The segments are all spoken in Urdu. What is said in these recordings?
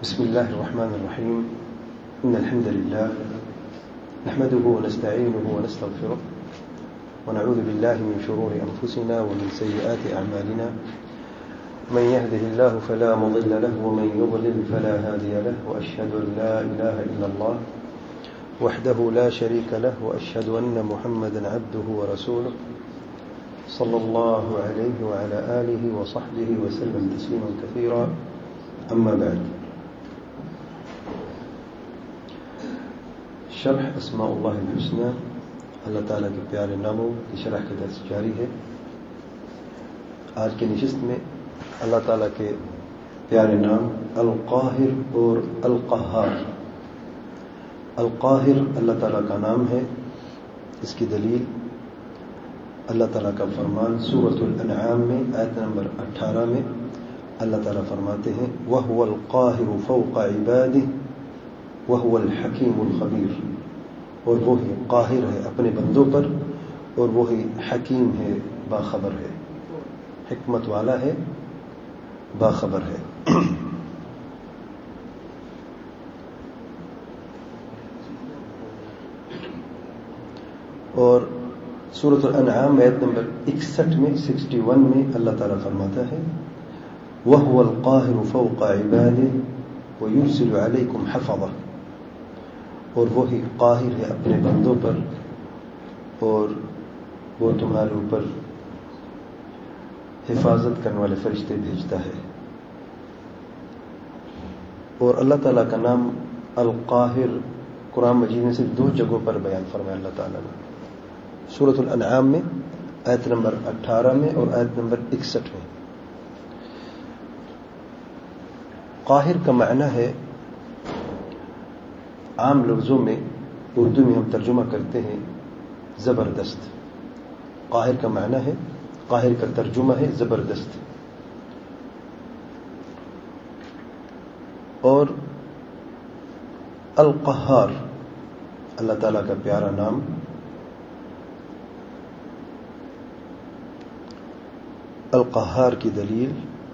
بسم الله الرحمن الرحيم. إن الحمد لله نحمده ونستعينه ونستغفره ونعوذ بالله من شرور أنفسنا ومن سيئات أعمالنا. من يهده الله فلا مضل له ومن يضلل فلا هادي له، وأشهد أن لا إله إلا الله وحده لا شريك له، وأشهد أن محمدا عبده ورسوله صلى الله عليه وعلى آله وصحبه وسلم تسليما كثيرا. أما بعد، شرح اسماء اللہ الحسنى، اللہ تعالیٰ کے پیارے ناموں کی شرح کا درس جاری ہے. آج کی نشست میں اللہ تعالیٰ کے پیارے نام القاہر اور القہار. القاہر اللہ تعالیٰ کا نام ہے. اس کی دلیل اللہ تعالیٰ کا فرمان سورۃ الانعام میں آیت نمبر 18 میں اللہ تعالیٰ فرماتے ہیں وَهُوَ الْقَاهِرُ فَوْقَ عِبَادِهِ وَهُوَ الْحَكِيمُ الْخَبِيرُ. اور وہی قاہر ہے اپنے بندوں پر، اور وہی حکیم ہے، باخبر ہے، حکمت والا ہے، باخبر ہے. اور سورۃ الانعام آیت نمبر 61 میں 61 میں اللہ تعالیٰ فرماتا ہے وَهُوَ الْقَاهِرُ فَوْقَ عِبَادِهِ وَيُرْسِلُ عَلَيْكُمْ حَفَظَةً. اور وہی قاہر ہے اپنے بندوں پر، اور وہ تمہارے اوپر حفاظت کرنے والے فرشتے بھیجتا ہے. اور اللہ تعالیٰ کا نام القاہر قرآن مجید میں صرف 2 جگہوں پر بیان فرمایا اللہ تعالیٰ نے، سورۃ الانعام میں آیت نمبر 18 میں اور آیت نمبر 61 میں. قاہر کا معنی ہے، عام لفظوں میں اردو میں ہم ترجمہ کرتے ہیں زبردست. قاہر کا معنی ہے، قاہر کا ترجمہ ہے زبردست. اور القہار اللہ تعالیٰ کا پیارا نام. القہار کی دلیل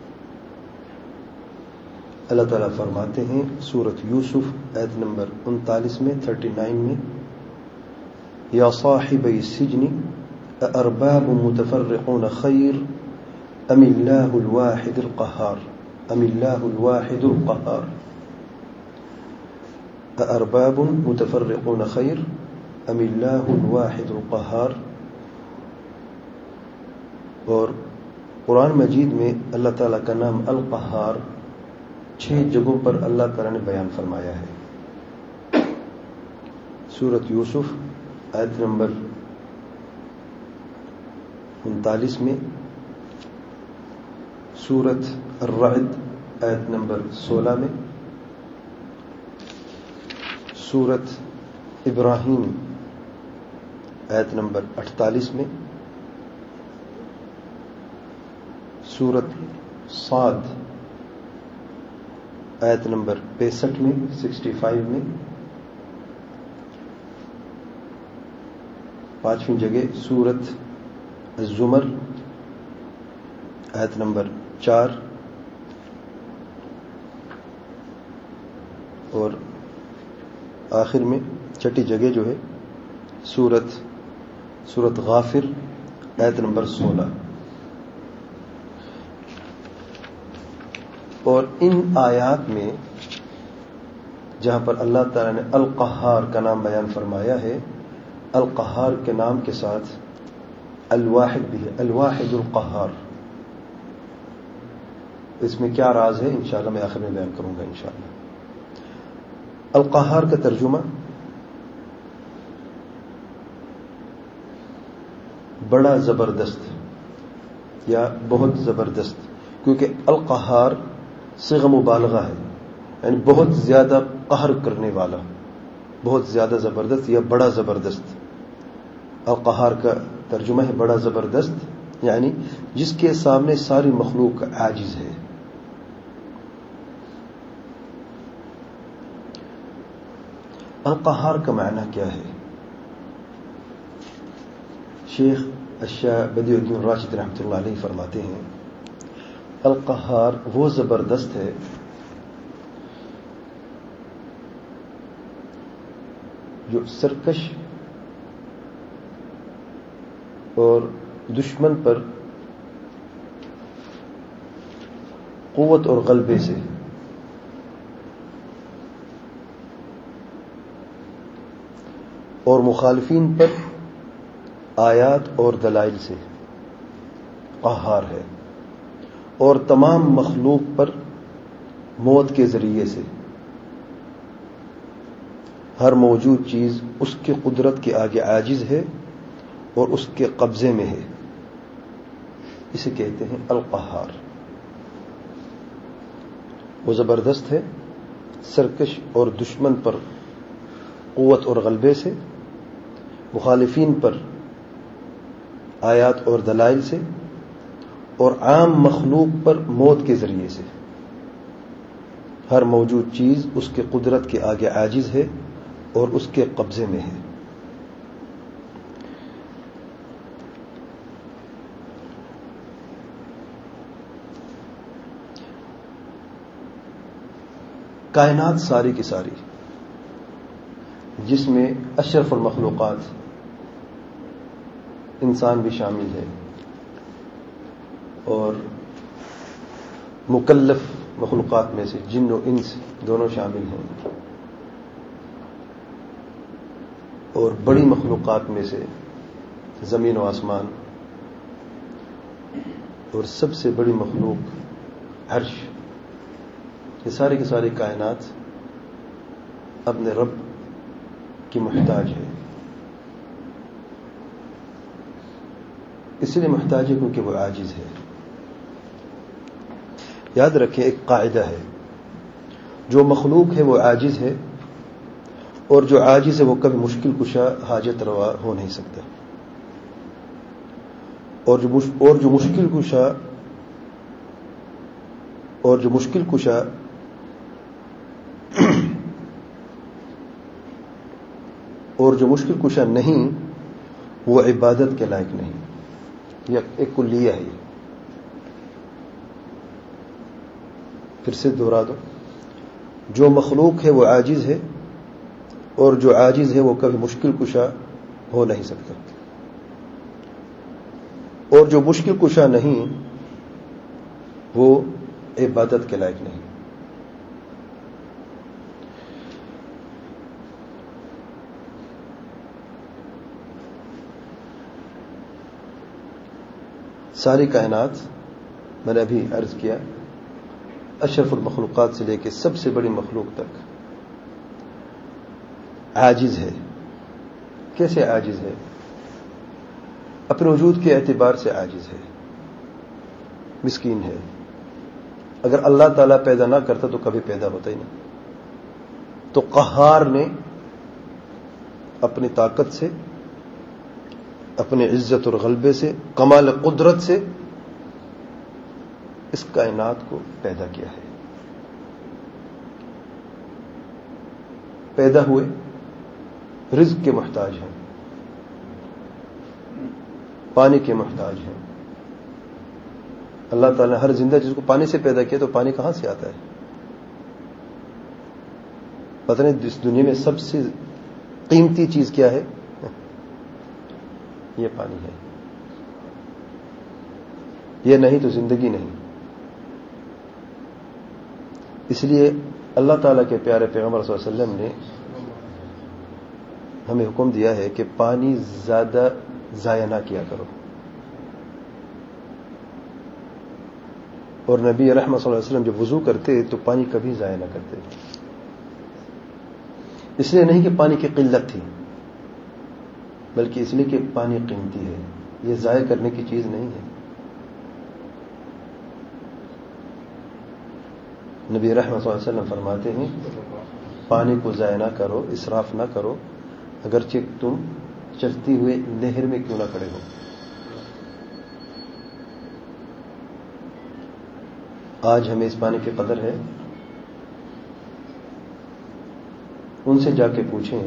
اللہ تعالیٰ فرماتے ہیں سورۃ یوسف آیت نمبر 39 میں 39 میں یا صاحبی السجن اارباب متفرقون خیر ام اللہ الواحد القہار ام اللہ الواحد القہار. اارباب متفرقون خیر ام اللہ الواحد القہار. اور قرآن مجید میں اللہ تعالیٰ کا نام القہار 6 جگہوں پر اللہ تعالیٰ نے بیان فرمایا ہے. سورۃ یوسف آیت نمبر 39 میں، سورۃ الرعد آیت نمبر 16 میں، سورۃ ابراہیم آیت نمبر 48 میں، سورۃ صاد آیت نمبر 65 میں 65 میں، 5ویں جگہ سورۃ الزمر آیت نمبر 4، اور آخر میں 6ٹھی جگہ جو ہے سورۃ غافر آیت نمبر 16. اور ان آیات میں جہاں پر اللہ تعالیٰ نے القہار کا نام بیان فرمایا ہے، القہار کے نام کے ساتھ الواحد بھی ہے، الواحد القہار. اس میں کیا راز ہے انشاءاللہ میں آخر میں بیان کروں گا انشاءاللہ. القہار کا ترجمہ بڑا زبردست یا بہت زبردست، کیونکہ القہار صیغہ مبالغہ ہے، یعنی بہت زیادہ قہر کرنے والا، بہت زیادہ زبردست یا بڑا زبردست. القہار کا ترجمہ ہے بڑا زبردست، یعنی جس کے سامنے ساری مخلوق عاجز ہے. القہار کا معنی کیا ہے؟ شیخ الشاہ بدیع الدین راشد رحمۃ اللہ علیہ فرماتے ہیں القہار وہ زبردست ہے جو سرکش اور دشمن پر قوت اور غلبے سے اور مخالفین پر آیات اور دلائل سے قہار ہے، اور تمام مخلوق پر موت کے ذریعے سے ہر موجود چیز اس کی قدرت کے آگے عاجز ہے اور اس کے قبضے میں ہے. اسے کہتے ہیں القہار. وہ زبردست ہے، سرکش اور دشمن پر قوت اور غلبے سے، مخالفین پر آیات اور دلائل سے، اور عام مخلوق پر موت کے ذریعے سے. ہر موجود چیز اس کے قدرت کے آگے عاجز ہے اور اس کے قبضے میں ہے. کائنات ساری کی ساری، جس میں اشرف المخلوقات انسان بھی شامل ہے اور مکلف مخلوقات میں سے جن و انس دونوں شامل ہیں، اور بڑی مخلوقات میں سے زمین و آسمان، اور سب سے بڑی مخلوق عرش. یہ ساری کی ساری کائنات اپنے رب کی محتاج ہے. اس لیے محتاج ہے کیونکہ وہ عاجز ہے. یاد رکھیں، ایک قاعدہ ہے، جو مخلوق ہے وہ عاجز ہے، اور جو عاجز ہے وہ کبھی مشکل کشا حاجت روا ہو نہیں سکتا. اور جو مشکل کشا نہیں، وہ عبادت کے لائق نہیں. یہ ایک کلیہ ہے. پھر سے دوہرا دو، جو مخلوق ہے وہ عاجز ہے، اور جو عاجز ہے وہ کبھی مشکل کشا ہو نہیں سکتا، اور جو مشکل کشا نہیں وہ عبادت کے لائق نہیں. ساری کائنات، میں نے ابھی عرض کیا، اشرف المخلوقات سے لے کے سب سے بڑی مخلوق تک عاجز ہے. کیسے عاجز ہے؟ اپنے وجود کے اعتبار سے عاجز ہے، مسکین ہے. اگر اللہ تعالیٰ پیدا نہ کرتا تو کبھی پیدا ہوتا ہی نہیں. تو قہار نے اپنی طاقت سے، اپنی عزت اور غلبے سے، کمال قدرت سے اس کائنات کو پیدا کیا ہے. پیدا ہوئے رزق کے محتاج ہیں، پانی کے محتاج ہیں. اللہ تعالیٰ نے ہر زندہ چیز کو پانی سے پیدا کیا، تو پانی کہاں سے آتا ہے؟ پتہ نہیں اس دنیا میں سب سے قیمتی چیز کیا ہے؟ یہ پانی ہے. یہ نہیں تو زندگی نہیں. اس لیے اللہ تعالیٰ کے پیارے پیغمبر صلی اللہ علیہ وسلم نے ہمیں حکم دیا ہے کہ پانی زیادہ ضائع نہ کیا کرو. اور نبی رحمت صلی اللہ علیہ وسلم جب وضو کرتے تو پانی کبھی ضائع نہ کرتے. اس لیے نہیں کہ پانی کی قلت تھی، بلکہ اس لیے کہ پانی قیمتی ہے، یہ ضائع کرنے کی چیز نہیں ہے. نبی رحمت صلی اللہ علیہ وسلم فرماتے ہیں، پانی کو ضائع نہ کرو، اسراف نہ کرو، اگرچہ تم چلتی ہوئے نہر میں کیوں نہ کھڑے ہو. آج ہمیں اس پانی کی قدر ہے. ان سے جا کے پوچھیں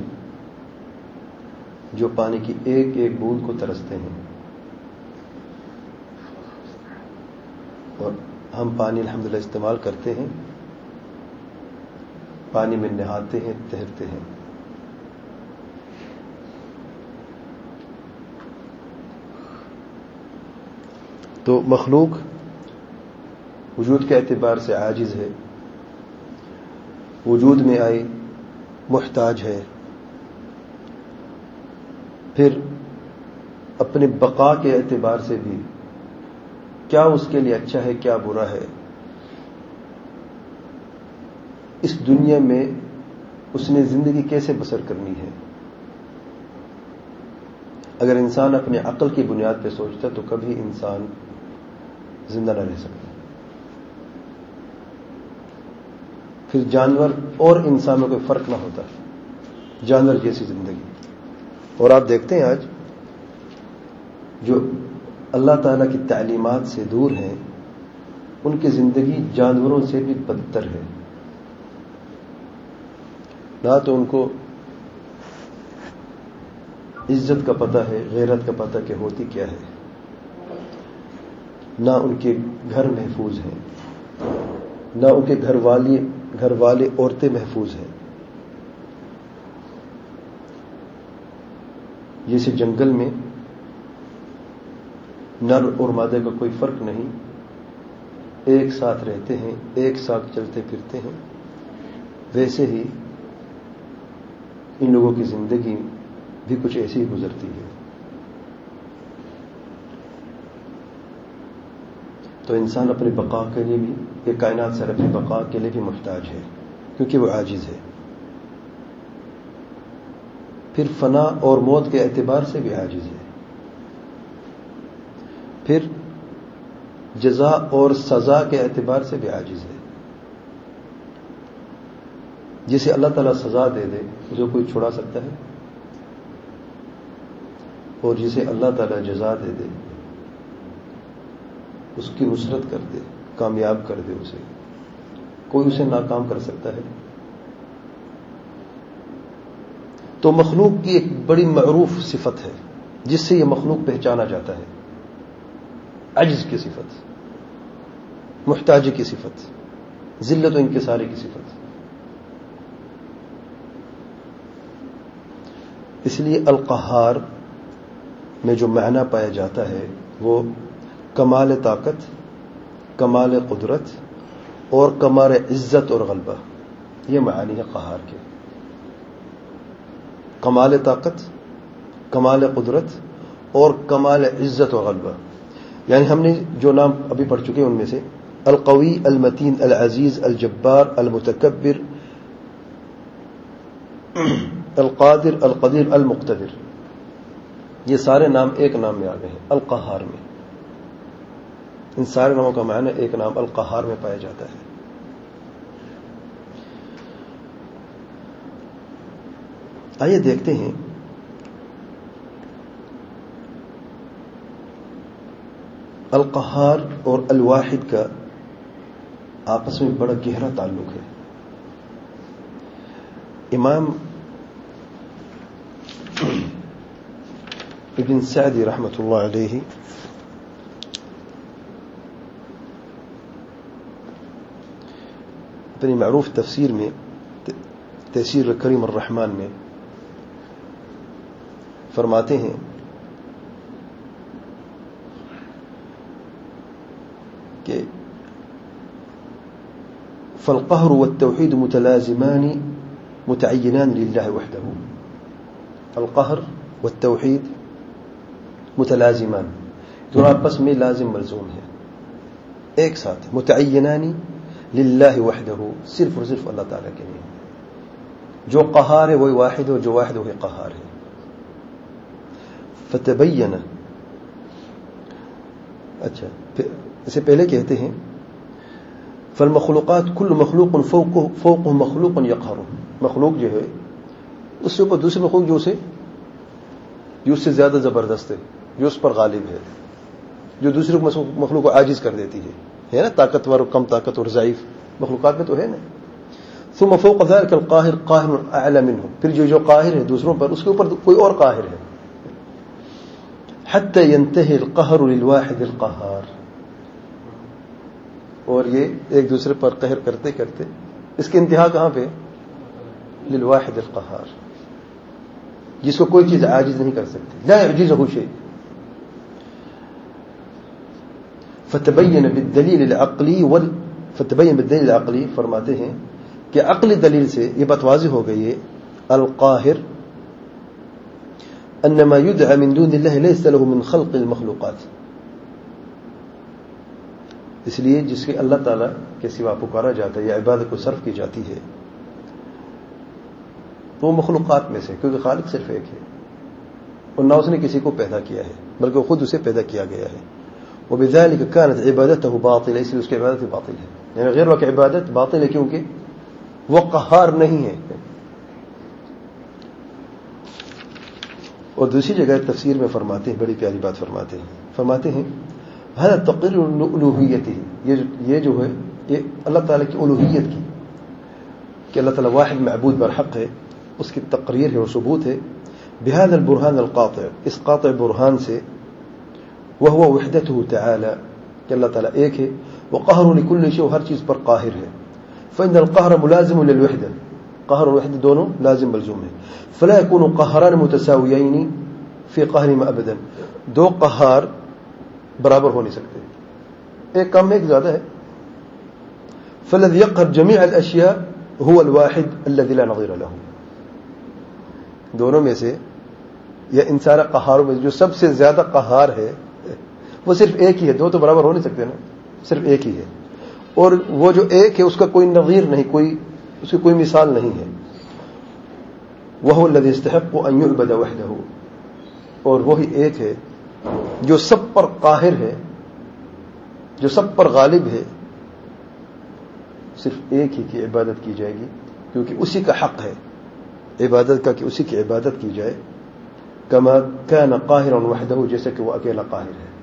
جو پانی کی ایک ایک بوند کو ترستے ہیں. اور ہم پانی الحمدللہ استعمال کرتے ہیں، پانی میں نہاتے ہیں، تیرتے ہیں. تو مخلوق وجود کے اعتبار سے عاجز ہے، وجود میں آئی محتاج ہے، پھر اپنے بقا کے اعتبار سے بھی کیا اس کے لیے اچھا ہے کیا برا ہے، اس دنیا میں اس نے زندگی کیسے بسر کرنی ہے. اگر انسان اپنے عقل کی بنیاد پہ سوچتا تو کبھی انسان زندہ نہ رہ سکتا. پھر جانور اور انسانوں کے فرق نہ ہوتا، جانور جیسی زندگی. اور آپ دیکھتے ہیں آج جو اللہ تعالیٰ کی تعلیمات سے دور ہیں ان کی زندگی جانوروں سے بھی بدتر ہے. نہ تو ان کو عزت کا پتہ ہے، غیرت کا پتہ کہ ہوتی کیا ہے، نہ ان کے گھر محفوظ ہیں، نہ ان کے گھر والے عورتیں محفوظ ہیں. جیسے جنگل میں نر اور مادے کا کوئی فرق نہیں، ایک ساتھ رہتے ہیں، ایک ساتھ چلتے پھرتے ہیں، ویسے ہی ان لوگوں کی زندگی بھی کچھ ایسی ہی گزرتی ہے. تو انسان اپنے بقا کے لیے بھی، یہ کائنات سر اپنی بقا کے لیے بھی محتاج ہے کیونکہ وہ عاجز ہے. پھر فنا اور موت کے اعتبار سے بھی عاجز ہے. پھر جزا اور سزا کے اعتبار سے بھی عاجز ہے. جسے اللہ تعالیٰ سزا دے دے جو کوئی چھڑا سکتا ہے، اور جسے اللہ تعالیٰ جزا دے دے اس کی نصرت کر دے، کامیاب کر دے، اسے کوئی اسے ناکام کر سکتا ہے. تو مخلوق کی ایک بڑی معروف صفت ہے جس سے یہ مخلوق پہچانا جاتا ہے، عجز کی صفت، محتاجی کی صفت، ذلت و انکساری کی صفت. اس لیے القہار میں جو معنی پایا جاتا ہے وہ کمال طاقت، کمال قدرت اور کمال عزت اور غلبہ، یہ معانی ہے قہار کے. کمال طاقت، کمال قدرت اور کمال عزت و غلبہ. یعنی ہم نے جو نام ابھی پڑھ چکے ان میں سے القوی، المتین، العزیز، الجبار، المتکبر، القادر، القدیر، المقتدر، یہ سارے نام ایک نام میں آ گئے ہیں القہار میں. ان سارے ناموں کا معنی ایک نام القہار میں پایا جاتا ہے. آئیے دیکھتے ہیں القہار اور الواحد کا آپس میں بڑا گہرا تعلق ہے. امام ابن سعدی رحمۃ اللہ علیہ اپنی معروف تفسیر میں تفسیر کریم الرحمن میں فرماتے ہیں کہ فالقهر والتوحيد متلازمان متعينان لله وحده. القهر والتوحید متلازمان، دونوں آپس میں لازم ملزوم ہیں، ایک ساتھ. متعینان للہ وحدہ، صرف اور صرف اللہ تعالیٰ کے لیے. جو قہار ہے وہی واحد ہے، جو واحد وہی قہار ہے. فتبین، اچھا اسے پہلے کہتے ہیں فالمخلوقات کل مخلوق فوق مخلوق یقہر. مخلوق جو ہے اس سے اوپر دوسری مخلوق جو اس سے زیادہ زبردست ہے، جو اس پر غالب ہے، جو دوسری مخلوق کو عاجز کر دیتی ہے نا، طاقتور اور کم طاقت اور ضعیف مخلوقات میں تو ہے نا. ثم فوق ذلك القاہر قاہر اعلی منه، پھر جو قاہر ہے دوسروں پر اس کے اوپر کوئی اور قاہر ہے. حتى ينتهي القهر للواحد القهار، اور یہ ایک دوسرے پر قہر کرتے کرتے اس کی انتہا کہاں پہ؟ للواحد القہار، جس کو کوئی چیز عاجز نہیں کر سکتی. لا يعجزه شيء. فتبین بالدلیل العقلی فرماتے ہیں کہ عقلی دلیل سے یہ بات واضح ہو گئی ہے القاہر انما يدعى من دون الله ليس له من خلق المخلوقات، اس لیے جس کے اللہ تعالیٰ کے سوا پکارا جاتا ہے یا عبادت کو صرف کی جاتی ہے وہ مخلوقات میں سے، کیونکہ خالق صرف ایک ہے اور نہ اس نے کسی کو پیدا کیا ہے بلکہ خود اسے پیدا کیا گیا ہے. وبذلك كانت عبادته باطلة، اس لیے اس کی عبادت باطل ہے، یعنی غیر کی عبادت باطل ہے کیونکہ وہ قہار نہیں ہے. اور دوسری جگہ تفسیر میں فرماتے ہیں، بڑی پیاری بات فرماتے ہیں هذا تقریر الوہیت، یہ جو ہے یہ اللہ تعالیٰ کی الوہیت کی، کہ اللہ تعالیٰ واحد معبود برحق ہے، اس کی تقریر ہے اور ثبوت ہے. بهذا البرهان القاطع، اس قاطع برہان سے، وهو وحدته تعالی، کہ اللہ تعالیٰ ایک ہے، وقهر لكل شيء، ہر چیز پر قاہر ہے. فإن القهر ملازم للوحدة، قہر اور وحدت دونوں لازم ملزوم ہیں. فلا يكون قهران متساويين في قهرهما ابدا، دو قہار برابر ہو نہیں سکتے، ایک کم ایک زیادہ ہے. فالذي يقهر جميع الاشياء هو الواحد الذي لا نظير له، دونوں میں سے یا ان سارے قہاروں میں جو سب سے زیادہ قہار ہے وہ صرف ایک ہی ہے، دو تو برابر ہو نہیں سکتے نا، صرف ایک ہی ہے. اور وہ جو ایک ہے اس کا کوئی نظیر نہیں، اس کی کوئی مثال نہیں ہے. وهو الذي يستحق ان يعبد وحده، اور وہی ایک ہے جو سب پر قاہر ہے، جو سب پر غالب ہے. صرف ایک ہی کی عبادت کی جائے گی کیونکہ اسی کا حق ہے عبادت کا کہ اسی کی عبادت کی جائے. كما كان قاهرا وحده، جیسے کہ وہ اکیلا قاہر ہے.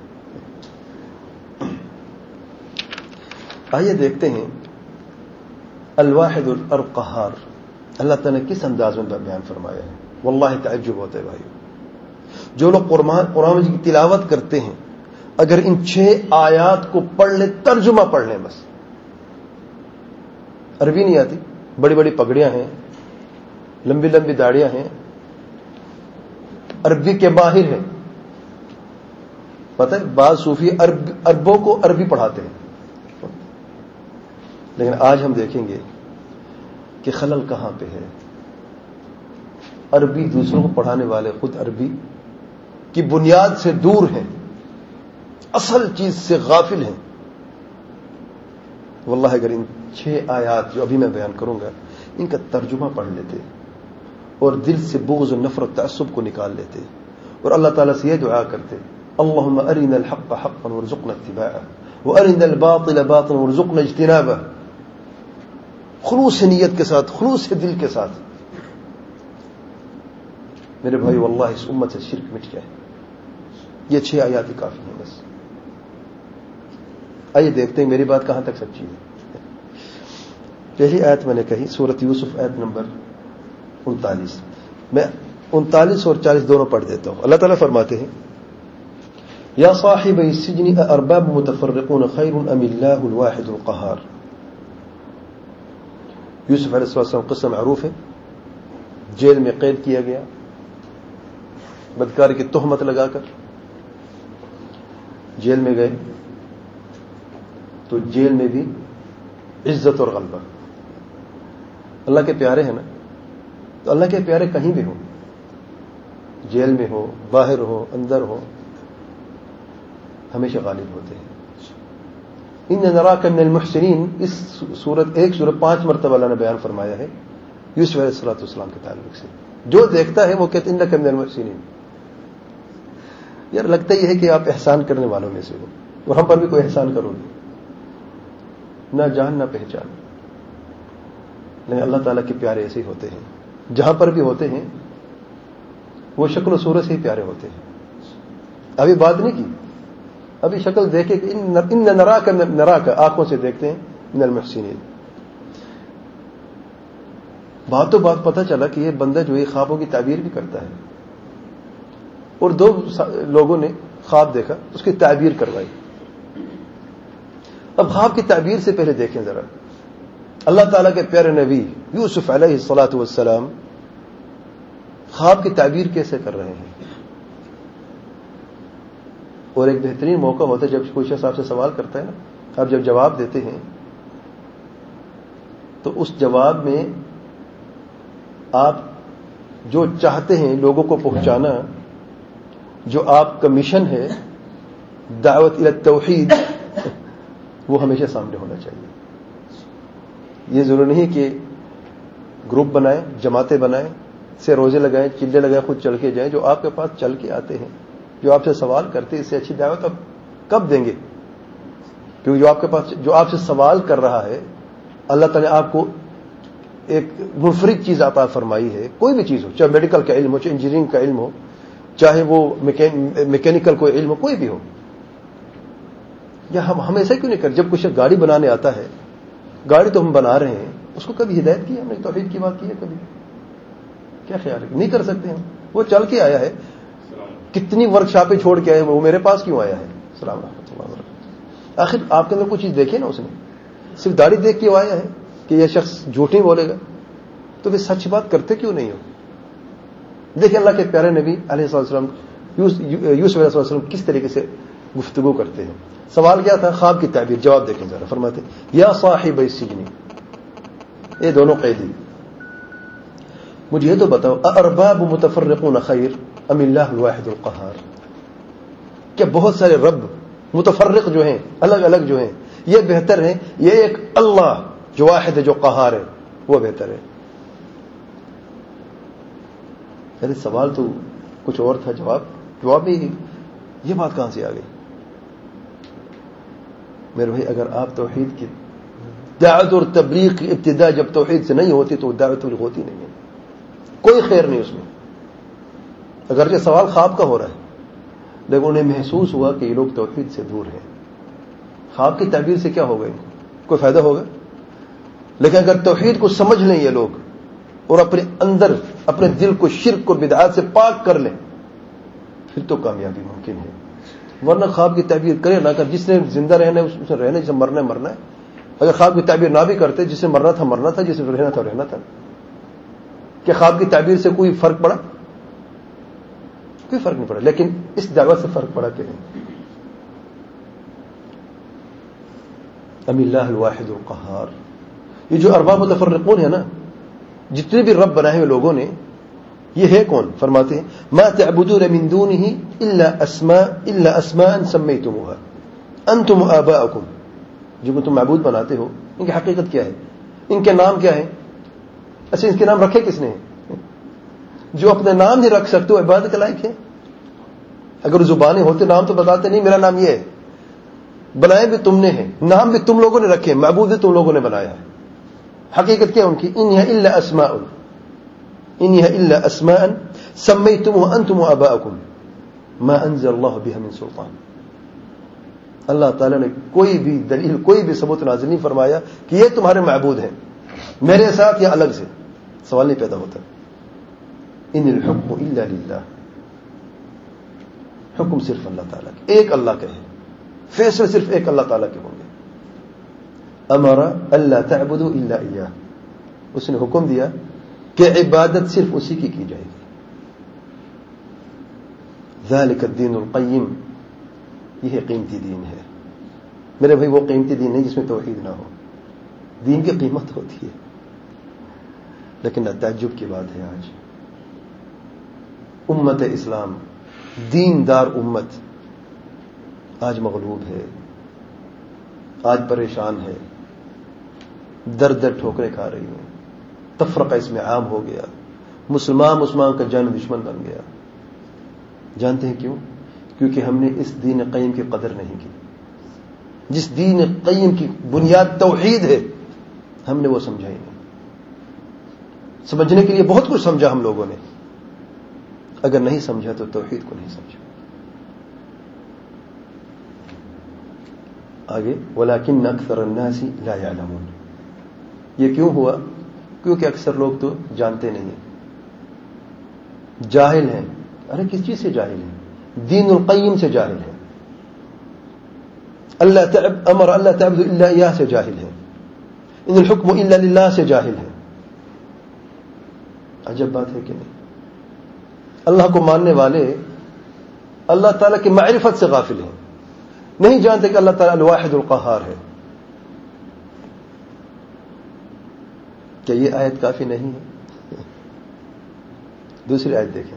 آئیے دیکھتے ہیں الواحد القہار اللہ تعالیٰ نے کس انداز میں بیان فرمایا ہے. واللہ تعجب ہوتا ہے بھائی، جو لوگ قرآن مجید کی تلاوت کرتے ہیں اگر ان 6 آیات کو پڑھ لیں، ترجمہ پڑھ لیں، بس عربی نہیں آتی، بڑی بڑی پگڑیاں ہیں، لمبی لمبی داڑیاں ہیں، عربی کے ماہر ہیں. پتہ ہے بعض صوفی عربوں کو عربی پڑھاتے ہیں، لیکن آج ہم دیکھیں گے کہ خلل کہاں پہ ہے. عربی دوسروں کو پڑھانے والے خود عربی کی بنیاد سے دور ہیں، اصل چیز سے غافل ہیں. واللہ اگر ان 6 آیات جو ابھی میں بیان کروں گا ان کا ترجمہ پڑھ لیتے اور دل سے بغض و نفرت تعصب کو نکال لیتے اور اللہ تعالیٰ سے یہ دعا کرتے اللہم ارنا الحق حقا وارزقنا اتباعه وارنا الباطل باطلا وارزقنا اجتنابه، خلوص نیت کے ساتھ، خلوص دل کے ساتھ. میرے بھائی واللہ اس امت سے شرک مٹ جائے. یہ 6 آیات ہی کافی ہیں بس. آئیے دیکھتے ہیں میری بات کہاں تک سچی ہے. پہلی آیت میں نے کہی سورۃ یوسف آیت نمبر 39، میں 39 اور 40 دونوں پڑھ دیتا ہوں. اللہ تعالیٰ فرماتے ہیں یا صاحب السجن ارباب متفرقون خیر ام اللہ الواحد القہار. یوسف علیہ السلام قصہ معروف ہے، جیل میں قید کیا گیا بدکاری کی تہمت لگا کر. جیل میں گئے تو جیل میں بھی عزت اور غلبہ. اللہ کے پیارے ہیں نا، تو اللہ کے پیارے کہیں بھی ہوں، جیل میں ہو، باہر ہو، اندر ہو، ہمیشہ غالب ہوتے ہیں. ان نراک من المحسنین، اس سورت 5 مرتبہ اللہ نے بیان فرمایا ہے یوسف علیہ السلام کے تعلق سے. جو دیکھتا ہے وہ کہتے ہیں انک من المحسنین. یار لگتا ہی ہے کہ آپ احسان کرنے والوں میں سے ہو اور ہم پر بھی کوئی احسان کرو گے، نہ جان نہ پہچان. لیکن اللہ تعالیٰ کے پیارے ایسے ہی ہوتے ہیں، جہاں پر بھی ہوتے ہیں وہ شکل و صورت سے ہی پیارے ہوتے ہیں. ابھی بات نہیں کی، ابھی شکل دیکھے کہ ان نراک آنکھوں سے دیکھتے ہیں من المحسنین. باتوں بات پتہ چلا کہ یہ بندہ جو ہے خوابوں کی تعبیر بھی کرتا ہے، اور 2 لوگوں نے خواب دیکھا، اس کی تعبیر کروائی. اب خواب کی تعبیر سے پہلے دیکھیں ذرا اللہ تعالیٰ کے پیارے نبی یوسف علیہ الصلاۃ والسلام خواب کی تعبیر کیسے کر رہے ہیں. اور ایک بہترین موقع ہوتا ہے جب کوئی شخص آپ سے سوال کرتا ہے نا، آپ جب جواب دیتے ہیں تو اس جواب میں آپ جو چاہتے ہیں لوگوں کو پہنچانا، جو آپ کا مشن ہے دعوت الی التوحید، وہ ہمیشہ سامنے ہونا چاہیے. یہ ضروری نہیں کہ گروپ بنائیں، جماعتیں بنائیں، سے روزے لگائیں، چلے لگائیں، خود چل کے جائیں. جو آپ کے پاس چل کے آتے ہیں، جو آپ سے سوال کرتے ہیں، اس سے اچھی دعوت آپ کب دیں گے؟ کیونکہ جو آپ کے پاس، جو آپ سے سوال کر رہا ہے، اللہ تعالیٰ نے آپ کو ایک منفرد چیز عطا فرمائی ہے. کوئی بھی چیز ہو، چاہے میڈیکل کا علم ہو، چاہے انجینئرنگ کا علم ہو، چاہے وہ میکینیکل کوئی علم ہو، کوئی بھی ہو. یا ہم ایسا کیوں نہیں کرتے؟ جب کچھ گاڑی بنانے آتا ہے، گاڑی تو ہم بنا رہے ہیں، اس کو کبھی ہدایت کی ہم نے؟ توحید کی بات کی ہے کبھی؟ کیا خیال ہے؟ نہیں کر سکتے ہم. وہ چل کے آیا ہے، کتنی ورک شاپیں چھوڑ کے آئے، وہ میرے پاس کیوں آیا ہے؟ السلام ورحمۃ اللہ وبرکاتہ. آخر آپ کے اندر کوئی چیز دیکھے نا، اس نے صرف داڑھی دیکھ کے وہ آیا ہے کہ یہ شخص جھوٹ نہیں بولے گا، تو پھر سچ بات کرتے کیوں نہیں ہو؟ دیکھیں اللہ کے پیارے نبی علیہ السلام، یوسف علیہ السلام کس طریقے سے گفتگو کرتے ہیں. سوال کیا تھا؟ خواب کی تعبیر. جواب دیکھیں ذرا. فرماتے یا صاحب السجن، اے دونوں قیدی، مجھے یہ تو بتاؤ، ارباب متفرقون خیر ام اللہ الواحد القہار؟ کیا بہت سارے رب متفرق جو ہیں، الگ الگ جو ہیں، یہ بہتر ہیں، یہ ایک اللہ جو واحد ہے، جو قہار ہے، وہ بہتر ہے؟ یعنی سوال تو کچھ اور تھا، جواب بھی یہ بات کہاں سے آ گئی؟ میرے بھائی، اگر آپ توحید کی دعوت اور تبلیغ کی ابتدا جب توحید سے نہیں ہوتی تو دعوت تبلیغ ہوتی نہیں ہے. کوئی خیر نہیں اس میں. اگرچہ سوال خواب کا ہو رہا ہے، لیکن انہیں محسوس ہوا کہ یہ لوگ توحید سے دور ہیں. خواب کی تعبیر سے کیا ہوگا؟ کوئی فائدہ ہوگا؟ لیکن اگر توحید کو سمجھ لیں یہ لوگ اور اپنے اندر، اپنے دل کو شرک اور بدعات سے پاک کر لیں، پھر تو کامیابی ممکن ہے. ورنہ خواب کی تعبیر کرے نہ کر، جس نے زندہ رہنا ہے اس نے رہنا ہے، جس نے مرنا ہے مرنا ہے. اگر خواب کی تعبیر نہ بھی کرتے، جس سے مرنا تھا مرنا تھا، جس سے رہنا تھا رہنا تھا. کہ خواب کی تعبیر سے کوئی فرق پڑا؟ کوئی فرق نہیں پڑا. لیکن اس دعوت سے فرق پڑا کہ نہیں. ام اللہ الواحد القہار، یہ جو ارباب متفرقون ہے نا، جتنے بھی رب بنائے ہوئے لوگوں نے، یہ ہے کون؟ فرماتے ہیں ما تعبدون من دونه الا اسماء سمیتموها انتم آباؤکم. جو تم معبود بناتے ہو، ان کی حقیقت کیا ہے؟ ان کے نام کیا ہے؟ اچھا، ان کے نام رکھے کس نے؟ جو اپنے نام نہیں رکھ سکتے وہ عبادت کے لائق ہے؟ اگر زبانیں ہوتے نام تو بتاتے نہیں میرا نام یہ ہے. بنائے بھی تم نے ہیں، نام بھی تم لوگوں نے رکھے، معبود بھی تم لوگوں نے بنایا ہے. حقیقت کیا ان کی؟ انها الا اسماء سمیتموها انتم وآباؤکم ما انزل اللہ بها من سلطان. اللہ تعالیٰ نے کوئی بھی دلیل، کوئی بھی ثبوت نازل نہیں فرمایا کہ یہ تمہارے معبود ہیں میرے ساتھ یا الگ سے. سوال نہیں پیدا ہوتا. ان الحکم الا للہ، حکم صرف اللہ تعالیٰ کے، ایک اللہ کے ہے، فیصلے صرف ایک اللہ تعالیٰ کے ہوں گے. امر الا تعبدوا الا اياه، اس نے حکم دیا کہ عبادت صرف اسی کی جائے گی. ذالک الدین القیم، یہ قیمتی دین ہے. میرے بھائی، وہ قیمتی دین نہیں جس میں توحید نہ ہو. دین کی قیمت ہوتی ہے، لیکن تعجب کی بات ہے آج امت اسلام، دیندار امت آج مغلوب ہے، آج پریشان ہے، در در ٹھوکریں کھا رہی ہیں. تفرقہ اس میں عام ہو گیا، مسلمان کا جان دشمن بن گیا. جانتے ہیں کیوں؟ کیونکہ ہم نے اس دین قیم کی قدر نہیں کی. جس دین قیم کی بنیاد توحید ہے، ہم نے وہ سمجھا ہی نہیں. سمجھنے کے لیے بہت کچھ سمجھا ہم لوگوں نے، اگر نہیں سمجھا تو توحید کو نہیں سمجھا. آگے وَلَكِنَّ أَكْثَرَ النَّاسِ لَا يَعْلَمُونَ. یہ کیوں ہوا؟ کیونکہ اکثر لوگ تو جانتے نہیں ہیں، جاہل ہیں. ارے کس چیز سے جاہل ہیں؟ دین القیم سے جاہل ہیں. امر اللہ تعبد الا اياه سے جاہل ہیں. ان الحکم الا للہ سے جاہل ہیں. عجب بات ہے کہ نہیں؟ اللہ کو ماننے والے اللہ تعالیٰ کی معرفت سے غافل ہیں، نہیں جانتے کہ اللہ تعالیٰ الواحد القہار ہے. کیا یہ آیت کافی نہیں ہے؟ دوسری آیت دیکھیں.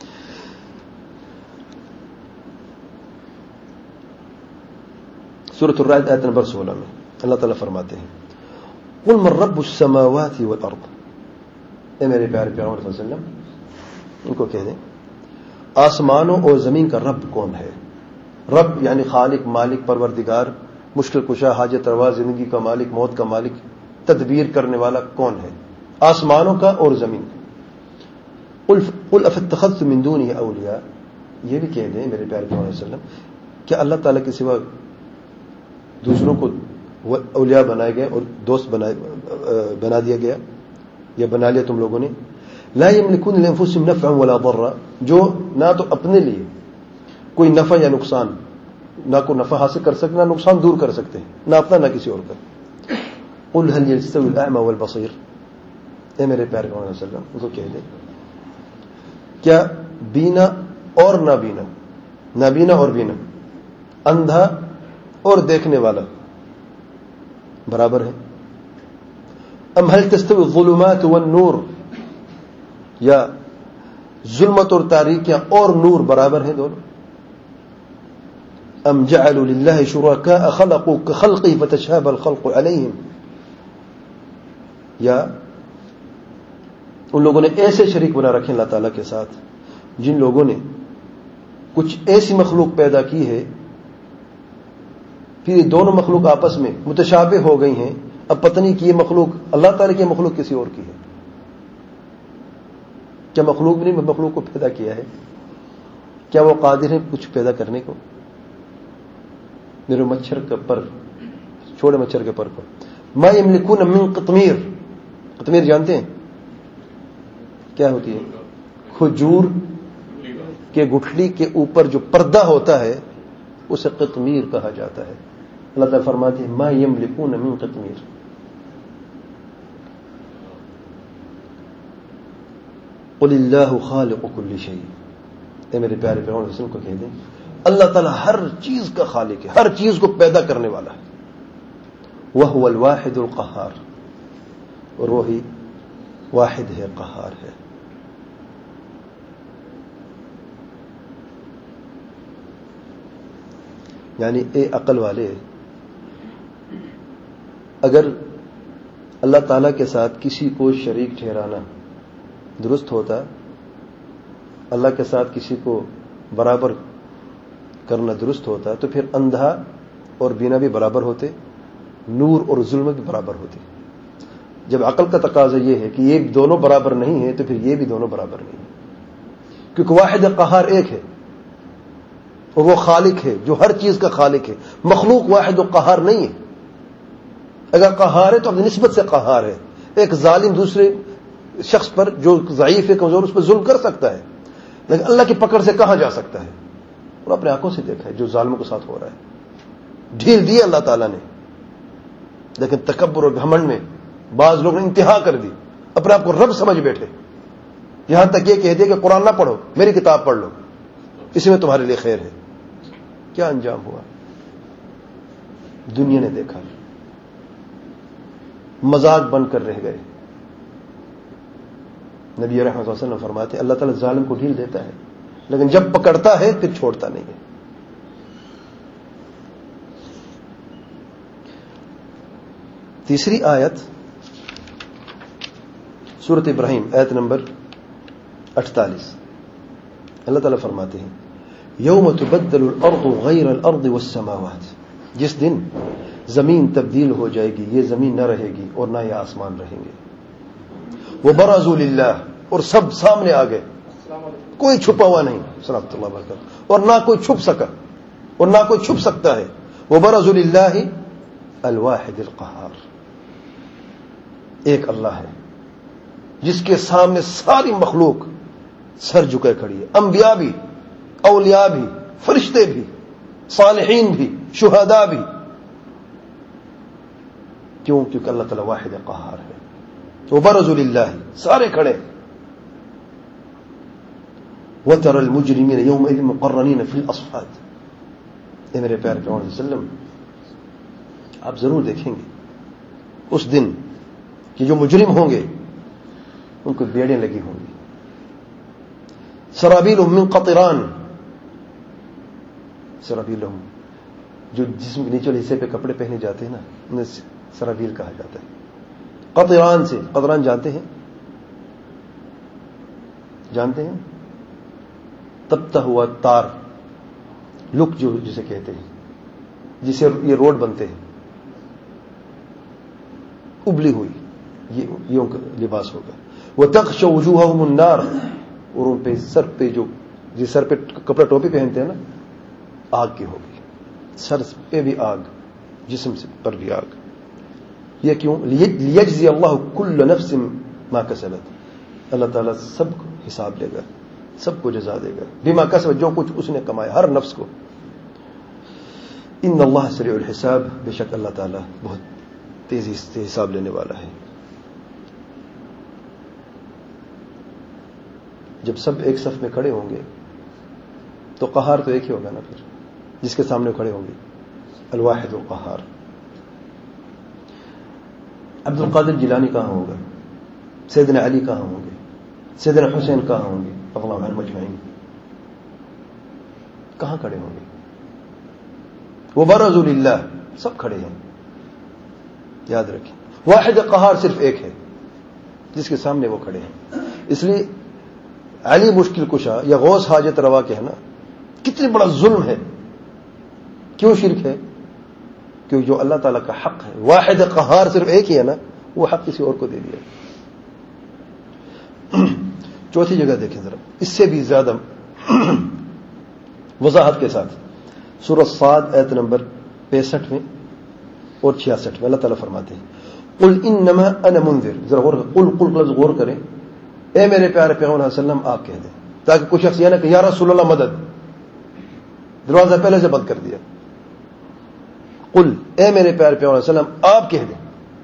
سورۃ الرعد آیت نمبر 16 میں اللہ تعالیٰ فرماتے ہیں قل من رب السماوات والارض. اے میرے پیارے پیغمبر صلی اللہ علیہ وسلم ان کو کہہ دیں آسمانوں اور زمین کا رب کون ہے. رب یعنی خالق، مالک، پروردگار، مشکل کشا، حاجت روا، زندگی کا مالک، موت کا مالک، تدبیر کرنے والا کون ہے آسمانوں کا اور زمین کا. قل افاتخذتم من دونه اولیاء. یہ بھی کہہ دیں میرے پیارے پیغمبر صلی اللہ علیہ وسلم کیا اللہ تعالیٰ کے سوا دوسروں کو اولیاء بنائے گئے اور دوست بنا دیا گیا یا بنا لیا تم لوگوں نے. لا یملکون لانفسهم نفعا ولا ضرا. جو نہ تو اپنے لیے کوئی نفع یا نقصان، نہ کوئی نفع حاصل کر سکتے، نہ نقصان دور کر سکتے ہیں، نہ اپنا نہ کسی اور کا. قل هل يستوي الاعمى والبصير. اے میرے پیارے پیغمبر صلی اللہ علیہ وسلم ان کو کہہ دیں کیا بینا اور نابینا، نابینا اور بینا، اندھا اور دیکھنے والا برابر ہے؟ ام هل تستوي الظلمات والنور. یا ظلمت اور تاریکیاں اور نور برابر ہیں دونوں؟ ام جعلوا لله شركاء خلقوا كخلقه فتشابه الخلق عليهم. یا ان لوگوں نے ایسے شریک بنا رکھے اللہ تعالیٰ کے ساتھ جن لوگوں نے کچھ ایسی مخلوق پیدا کی ہے پھر یہ دونوں مخلوق آپس میں متشابہ ہو گئی ہیں. اب پتہ نہیں کہ یہ مخلوق اللہ تعالیٰ کی مخلوق کسی اور کی ہے. کیا مخلوق نے مخلوق کو پیدا کیا ہے؟ کیا وہ قادر ہیں کچھ پیدا کرنے کو؟ میرے مچھر کا پر، چھوڑے مچھر کے پر کو. ما یملکون من قطمیر. قطمیر جانتے ہیں کیا ہوتی ہے؟ کھجور کے گٹھلی کے اوپر جو پردہ ہوتا ہے اسے قطمیر کہا جاتا ہے. اللہ تعالیٰ فرماتے ہیں ما یملکون من قطمیر. قل اللہ خالق کل شیء. اے میرے پیارے پیغمبر صلی اللہ علیہ وسلم کو کہہ دیں اللہ تعالیٰ ہر چیز کا خالق ہے، ہر چیز کو پیدا کرنے والا ہے. وہو الواحد القہار. اور وہی واحد ہے، قہار ہے. یعنی اے عقل والے، اگر اللہ تعالیٰ کے ساتھ کسی کو شریک ٹھہرانا درست ہوتا، اللہ کے ساتھ کسی کو برابر کرنا درست ہوتا، تو پھر اندھا اور بینا بھی برابر ہوتے، نور اور ظلمت بھی برابر ہوتے. جب عقل کا تقاضا یہ ہے کہ یہ دونوں برابر نہیں ہیں تو پھر یہ بھی دونوں برابر نہیں ہیں، کیونکہ واحد قہار ایک ہے اور وہ خالق ہے جو ہر چیز کا خالق ہے. مخلوق واحد و قہار نہیں ہے. اگر قہار ہے تو اپنی نسبت سے قہار ہے. ایک ظالم دوسرے شخص پر جو ضعیف ہے، کمزور، اس پر ظلم کر سکتا ہے، لیکن اللہ کی پکڑ سے کہاں جا سکتا ہے؟ اور اپنے آنکھوں سے دیکھا ہے جو ظالموں کے ساتھ ہو رہا ہے. ڈھیل دی اللہ تعالیٰ نے، لیکن تکبر اور گھمنڈ میں بعض لوگوں نے انتہا کر دی، اپنے آپ کو رب سمجھ بیٹھے، یہاں تک یہ کہہ دیا کہ قرآن نہ پڑھو، میری کتاب پڑھ لو، اسی میں تمہارے لیے خیر ہے. کیا انجام ہوا؟ دنیا نے دیکھا، مذاق بن کر رہ گئے. نبی رحمۃ اللہ صلی اللہ علیہ وسلم فرماتے اللہ تعالیٰ ظالم کو ڈھیل دیتا ہے لیکن جب پکڑتا ہے پھر چھوڑتا نہیں ہے. تیسری آیت سورۃ ابراہیم آیت نمبر 48. اللہ تعالیٰ فرماتے ہیں یوم تبدل الارض غیر الارض والسماوات. جس دن زمین تبدیل ہو جائے گی، یہ زمین نہ رہے گی اور نہ یہ آسمان رہیں گے. وبرزوا للہ، اور سب سامنے آ گئے، کوئی چھپا ہوا نہیں. صلوات اللہ وبرکاتہ. اور نہ کوئی چھپ سکا اور نہ کوئی چھپ سکتا ہے. وبرزوا للہ الواحد القہار. ایک اللہ ہے جس کے سامنے ساری مخلوق سر جھکے کھڑی ہے. انبیاء بھی، اولیاء بھی، فرشتے بھی، صالحین بھی، شہداء بھی. کیوں؟ کیونکہ اللہ تعالیٰ واحد قہار ہے. وبرزوا للہ، سارے کھڑے. وَتَرَى الْمُجْرِمِينَ يَوْمَئِذٍ مُقَرَّنِينَ فِي الْأَصْفَادِ. اے میرے پیارے پیغمبر صلی اللہ علیہ وسلم، آپ ضرور دیکھیں گے اس دن کہ جو مجرم ہوں گے ان کو بیڑیں لگی ہوں گی. سرابیلہم من قطران، سرابیلہم جو جسم کے نیچے حصے پہ کپڑے پہنے جاتے ہیں نا، انہیں سرابیل کہا جاتا ہے. قطران سے، قطران جانتے ہیں؟ جانتے ہیں؟ تبتا ہوا تار، لک جو جسے کہتے ہیں، جسے یہ روڈ بنتے ہیں، ابلی ہوئی، یہ کا لباس ہوگا. وَتَغْشَ وُجُوهَهُمُ النَّارُ، اور ان پہ سر پہ جو جس سر پہ کپڑا ٹوپی پہنتے ہیں نا، آگ کی ہوگی. سر پہ بھی آگ، جسم پر بھی آگ. یہ کیوں؟ لِيَجْزِيَ اللَّهُ كُلَّ نَفْسٍ مَا كَسَبَتْ. اللہ تعالیٰ سب کو حساب لے گا، سب کو جزا دے گا. بما کسبت، جو کچھ اس نے کمایا، ہر نفس کو. ان اللہ سریع الحساب، بے شک اللہ تعالیٰ بہت تیزی سے حساب لینے والا ہے. جب سب ایک صف میں کھڑے ہوں گے تو قہار تو ایک ہی ہوگا نا، پھر جس کے سامنے کھڑے ہوں گے، الواحد القہار. عبد القادر جیلانی کہاں ہوگا؟ سیدنا علی کہاں ہوں گے؟ سیدنا حسین کہاں ہوں گے؟ اللہ عنہم اجمعین کہاں کھڑے ہوں گے؟ وہ برزوا للہ، سب کھڑے ہیں. یاد رکھیں، واحد قہار صرف ایک ہے جس کے سامنے وہ کھڑے ہیں. اس لیے علی مشکل کشا یا غوث حاجت روا کے ہے نا، کتنی بڑا ظلم ہے. کیوں شرک ہے؟ کیونکہ جو اللہ تعالیٰ کا حق ہے، واحد قہار صرف ایک ہی ہے نا، وہ حق کسی اور کو دے دیا. چوتھی جگہ دیکھیں ذرا، اس سے بھی زیادہ وضاحت کے ساتھ، سورہ صاد آیت نمبر 65 میں اور 66 میں اللہ تعالیٰ فرماتے ہیں قل انما انا منذر. ذرا غور، قل لفظ غور کریں. اے میرے پیارے پیغمبر صلی اللہ علیہ وسلم آپ کہہ دیں، تاکہ کچھ شخص یہ نہ کہ یا رسول اللہ مدد، دروازہ پہلے سے بند کر دیا. قل، اے میرے پیارے پیغمبر صلی اللہ علیہ وسلم آپ کہہ دیں،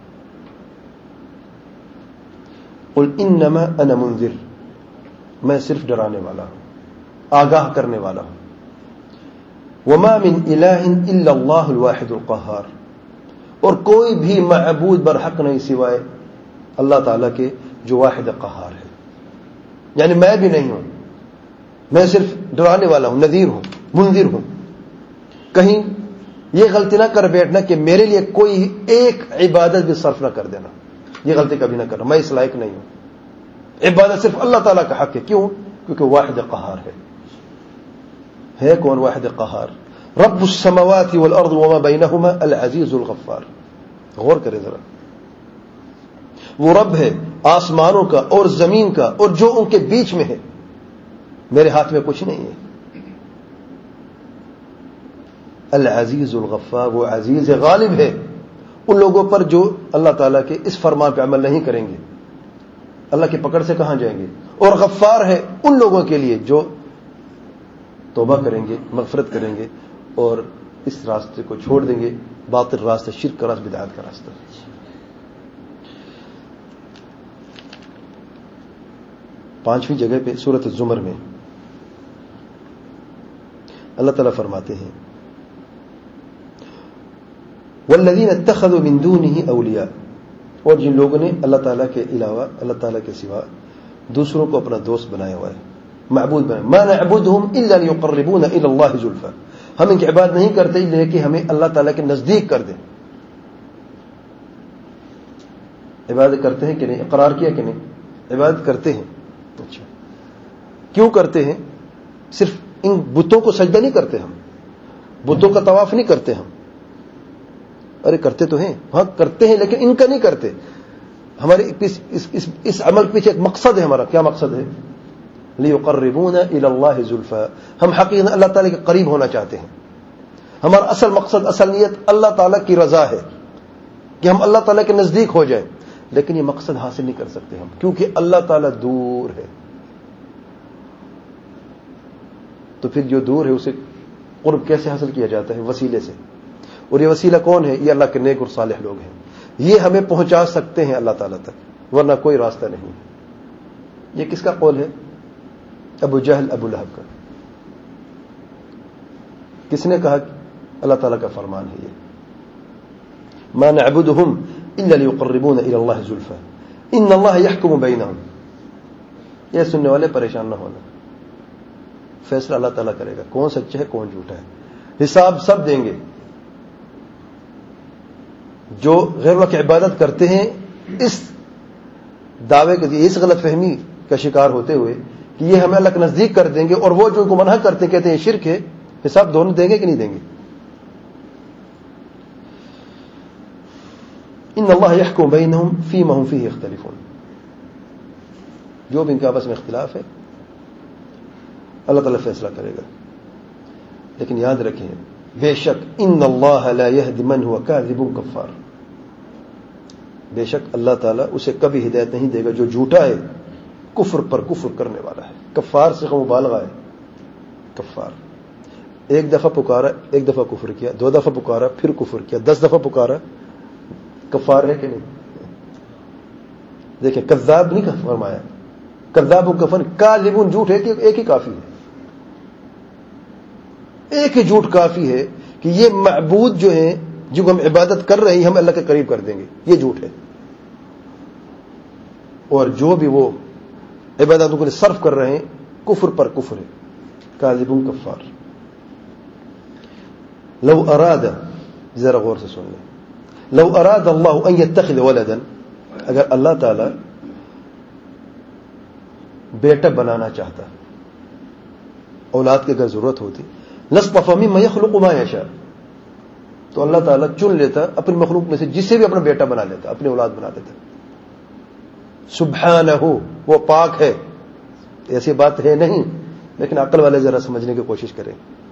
قل انما انا منذر، میں صرف ڈرانے والا ہوں، آگاہ کرنے والا ہوں. وما من الہ الا اللہ الواحد القہار، اور کوئی بھی معبود برحق نہیں سوائے اللہ تعالیٰ کے جو واحد قہار ہے. یعنی میں بھی نہیں ہوں، میں صرف ڈرانے والا ہوں، نذیر ہوں، منذر ہوں. کہیں یہ غلطی نہ کر بیٹھنا کہ میرے لیے کوئی ایک عبادت بھی صرف نہ کر دینا، یہ غلطی کبھی نہ کرنا، میں اس لائق نہیں ہوں. عبادت صرف اللہ تعالیٰ کا حق ہے. کیوں؟ کیونکہ واحد قہار ہے. کون واحد قہار؟ رب السماوات والارض وما بینہما العزیز الغفار. غور کریں ذرا، وہ رب ہے آسمانوں کا اور زمین کا اور جو ان کے بیچ میں ہے. میرے ہاتھ میں کچھ نہیں ہے. العزیز الغفار، وہ عزیز غالب ہے ان لوگوں پر جو اللہ تعالیٰ کے اس فرمان پہ عمل نہیں کریں گے، اللہ کی پکڑ سے کہاں جائیں گے. اور غفار ہے ان لوگوں کے لیے جو توبہ کریں گے، مغفرت کریں گے اور اس راستے کو چھوڑ دیں گے، باطل راستہ، شرک کا راستہ، بدعات کا راستہ. پانچویں جگہ پہ سورۃ الزمر میں اللہ تعالیٰ فرماتے ہیں والذین اتخذوا من دونہ اولیاء، اور جن لوگوں نے اللہ تعالیٰ کے علاوہ، اللہ تعالیٰ کے سوا دوسروں کو اپنا دوست بنایا ہوا ہے، معبود بنایا. ما نعبدهم الا ليقربونا الى اللہ زلفى، ہم ان کی عبادت نہیں کرتے اس لیے کہ ہمیں اللہ تعالیٰ کے نزدیک کر دیں. عبادت کرتے ہیں کہ نہیں؟ اقرار کیا کہ نہیں؟ عبادت کرتے ہیں. اچھا، کیوں کرتے ہیں؟ صرف ان بتوں کو سجدہ نہیں کرتے، ہم بتوں کا طواف نہیں کرتے. ہم ارے کرتے تو ہیں، ہاں کرتے ہیں، لیکن ان کا نہیں کرتے. ہمارے اس عمل کے پیچھے ایک مقصد ہے. ہمارا کیا مقصد ہے؟ لِيُقَرِّبُونَ إِلَى اللَّهِ زُلْفَى، ہم حقیقت اللہ تعالیٰ کے قریب ہونا چاہتے ہیں. ہمارا اصل مقصد، اصل نیت اللہ تعالیٰ کی رضا ہے کہ ہم اللہ تعالیٰ کے نزدیک ہو جائیں. لیکن یہ مقصد حاصل نہیں کر سکتے ہم، کیونکہ اللہ تعالیٰ دور ہے. تو پھر جو دور ہے اسے قرب کیسے حاصل کیا جاتا ہے؟ وسیلے سے. اور یہ وسیلہ کون ہے؟ یہ اللہ کے نیک اور صالح لوگ ہیں. یہ ہمیں پہنچا سکتے ہیں اللہ تعالیٰ تک، ورنہ کوئی راستہ نہیں. یہ کس کا قول ہے؟ ابو جہل ابو لہب کا. کس نے کہا؟ اللہ تعالیٰ کا فرمان ہے یہ. ما نعبدهم الا ليقربونا الى الله زلفى ان الله يحكم بينهم. یہ سننے والے پریشان نہ ہونا، فیصلہ اللہ تعالیٰ کرے گا، کون سچا ہے کون جھوٹا ہے، حساب سب دیں گے. جو غیر اللہ کی عبادت کرتے ہیں اس دعوے کے اس غلط فہمی کا شکار ہوتے ہوئے کہ یہ ہمیں اللہ کے نزدیک کر دیں گے، اور وہ جو ان کو منع کرتے ہیں کہتے ہیں شرک ہے، حساب دونوں دیں گے کہ نہیں دیں گے؟ ان اللہ یحکم بینہم فیما ہم فیہ یختلفون. جو بھی ان کے آپس میں اختلاف ہے اللہ تعالیٰ فیصلہ کرے گا. لیکن یاد رکھیں بے شک ان اللہ لا یہدی من هو کاذب کفار. بے شک اللہ تعالیٰ اسے کبھی ہدایت نہیں دے گا جو جھوٹا ہے، کفر پر کفر کرنے والا ہے. کفار سے مبالغہ ہے. کفار ایک دفعہ پکارا، ایک دفعہ کفر کیا، 2 دفعہ پکارا پھر کفر کیا، 10 دفعہ پکارا، کفار ہے کہ نہیں؟ دیکھیں کذاب نہیں فرمایا، کذاب و کفر، کاذب جھوٹ ہے کہ ایک ہی کافی ہے. ایک ہی جھوٹ کافی ہے کہ یہ معبود جو ہیں جو ہم عبادت کر رہے ہیں ہم اللہ کے قریب کر دیں گے، یہ جھوٹ ہے. اور جو بھی وہ عبادتوں کے لیے صرف کر رہے ہیں کفر پر کفر ہے. کاذب کفار. لو اراد، ذرا غور سے سن لیں، لو اراد اللہ ان يتخذ ولدا، اگر اللہ تعالی بیٹا بنانا چاہتا، اولاد کی اگر ضرورت ہوتی، لاصطفى مما يخلق ما يشاء، تو اللہ تعالیٰ چن لیتا اپنی مخلوق میں سے جسے بھی اپنا بیٹا بنا لیتا، اپنی اولاد بنا لیتا. سبحانہ، وہ پاک ہے. ایسی بات ہے نہیں، لیکن عقل والے ذرا سمجھنے کی کوشش کریں.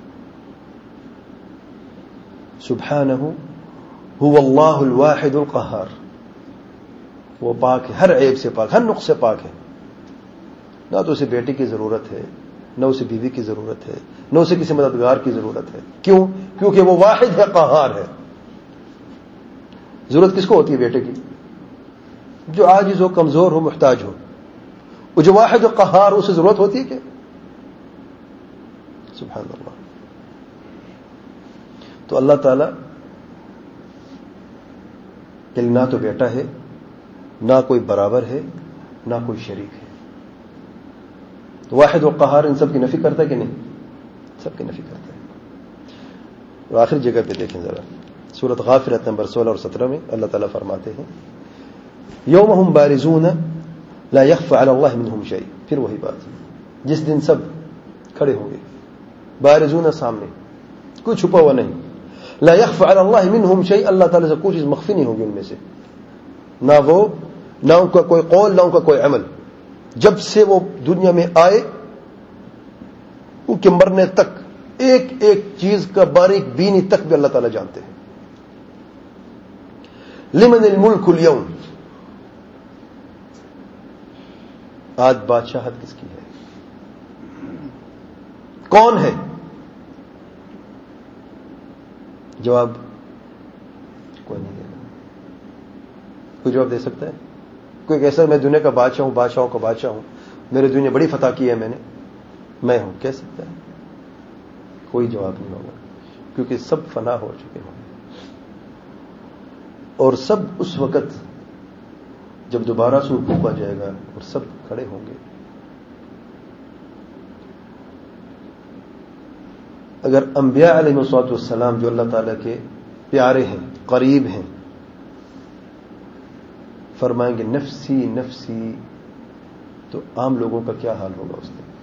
سبحانہ هو اللہ الواحد القہار. وہ پاک ہے، ہر عیب سے پاک، ہر نقص سے پاک ہے. نہ تو اسے بیٹے کی ضرورت ہے، نہ اسے بیوی کی ضرورت ہے، نہ اسے کسی مددگار کی ضرورت ہے. کیوں؟ کیونکہ وہ واحد ہے، قہار ہے. ضرورت کس کو ہوتی ہے بیٹے کی؟ جو عاجز ہو، کمزور ہو، محتاج ہو. وہ جو واحد و قہار اسے ضرورت ہوتی ہے کیا؟ سبحان اللہ. تو اللہ تعالی کہ نہ تو بیٹا ہے، نہ کوئی برابر ہے، نہ کوئی شریک ہے. تو واحد و قہار ان سب کی نفی کرتا ہے کہ نہیں؟ سب کی نفی کرتا ہے. اور آخری جگہ پہ دیکھیں ذرا، سورۃ غافر آیت نمبر 16 اور 17 میں اللہ تعالیٰ فرماتے ہیں یوم ہم بارزون لا یخفی علی اللہ منہم شیء. پھر وہی بات، جس دن سب کھڑے ہوں گے، بارزون سامنے، کوئی چھپا ہوا نہیں. لا یخفی علی اللہ منہم شیء، اللہ تعالیٰ سے کوئی چیز مخفی نہیں ہوگی ان میں سے، نہ وہ، نہ ان کا کوئی قول، نہ ان کا کوئی عمل. جب سے وہ دنیا میں آئے ان کے مرنے تک ایک ایک چیز کا باریک بینی تک بھی اللہ تعالیٰ جانتے ہیں. لمن الملک اليوم، آج بادشاہت کس کی ہے؟ کون ہے؟ جواب کوئی نہیں دے گا. کوئی جواب دے سکتا ہے؟ کوئی کہہ سکتا میں دنیا کا بادشاہ ہوں، بادشاہوں کا بادشاہ ہوں، میرے دنیا بڑی فتح کی ہے میں ہوں، کہہ سکتا ہے؟ کوئی جواب نہیں ہوگا، کیونکہ سب فنا ہو چکے ہوں گے. اور سب اس وقت جب دوبارہ سور پھونکا جائے گا اور سب کھڑے ہوں گے. اگر انبیاء علیہ الصلوۃ والسلام جو اللہ تعالیٰ کے پیارے ہیں، قریب ہیں، فرمائیں گے نفسی نفسی، تو عام لوگوں کا کیا حال ہوگا اس دن؟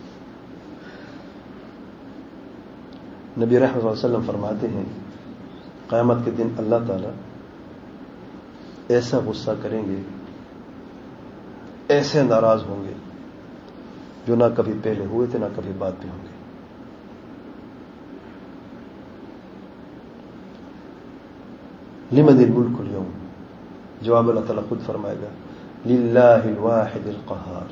نبی رحمۃ اللہ علیہ وسلم فرماتے ہیں قیامت کے دن اللہ تعالیٰ ایسا غصہ کریں گے، ایسے ناراض ہوں گے جو نہ کبھی پہلے ہوئے تھے نہ کبھی بعد میں ہوں گے. لمن الملک اليوم، جواب اللہ تعالیٰ خود فرمائے گا للہ الواحد القہار.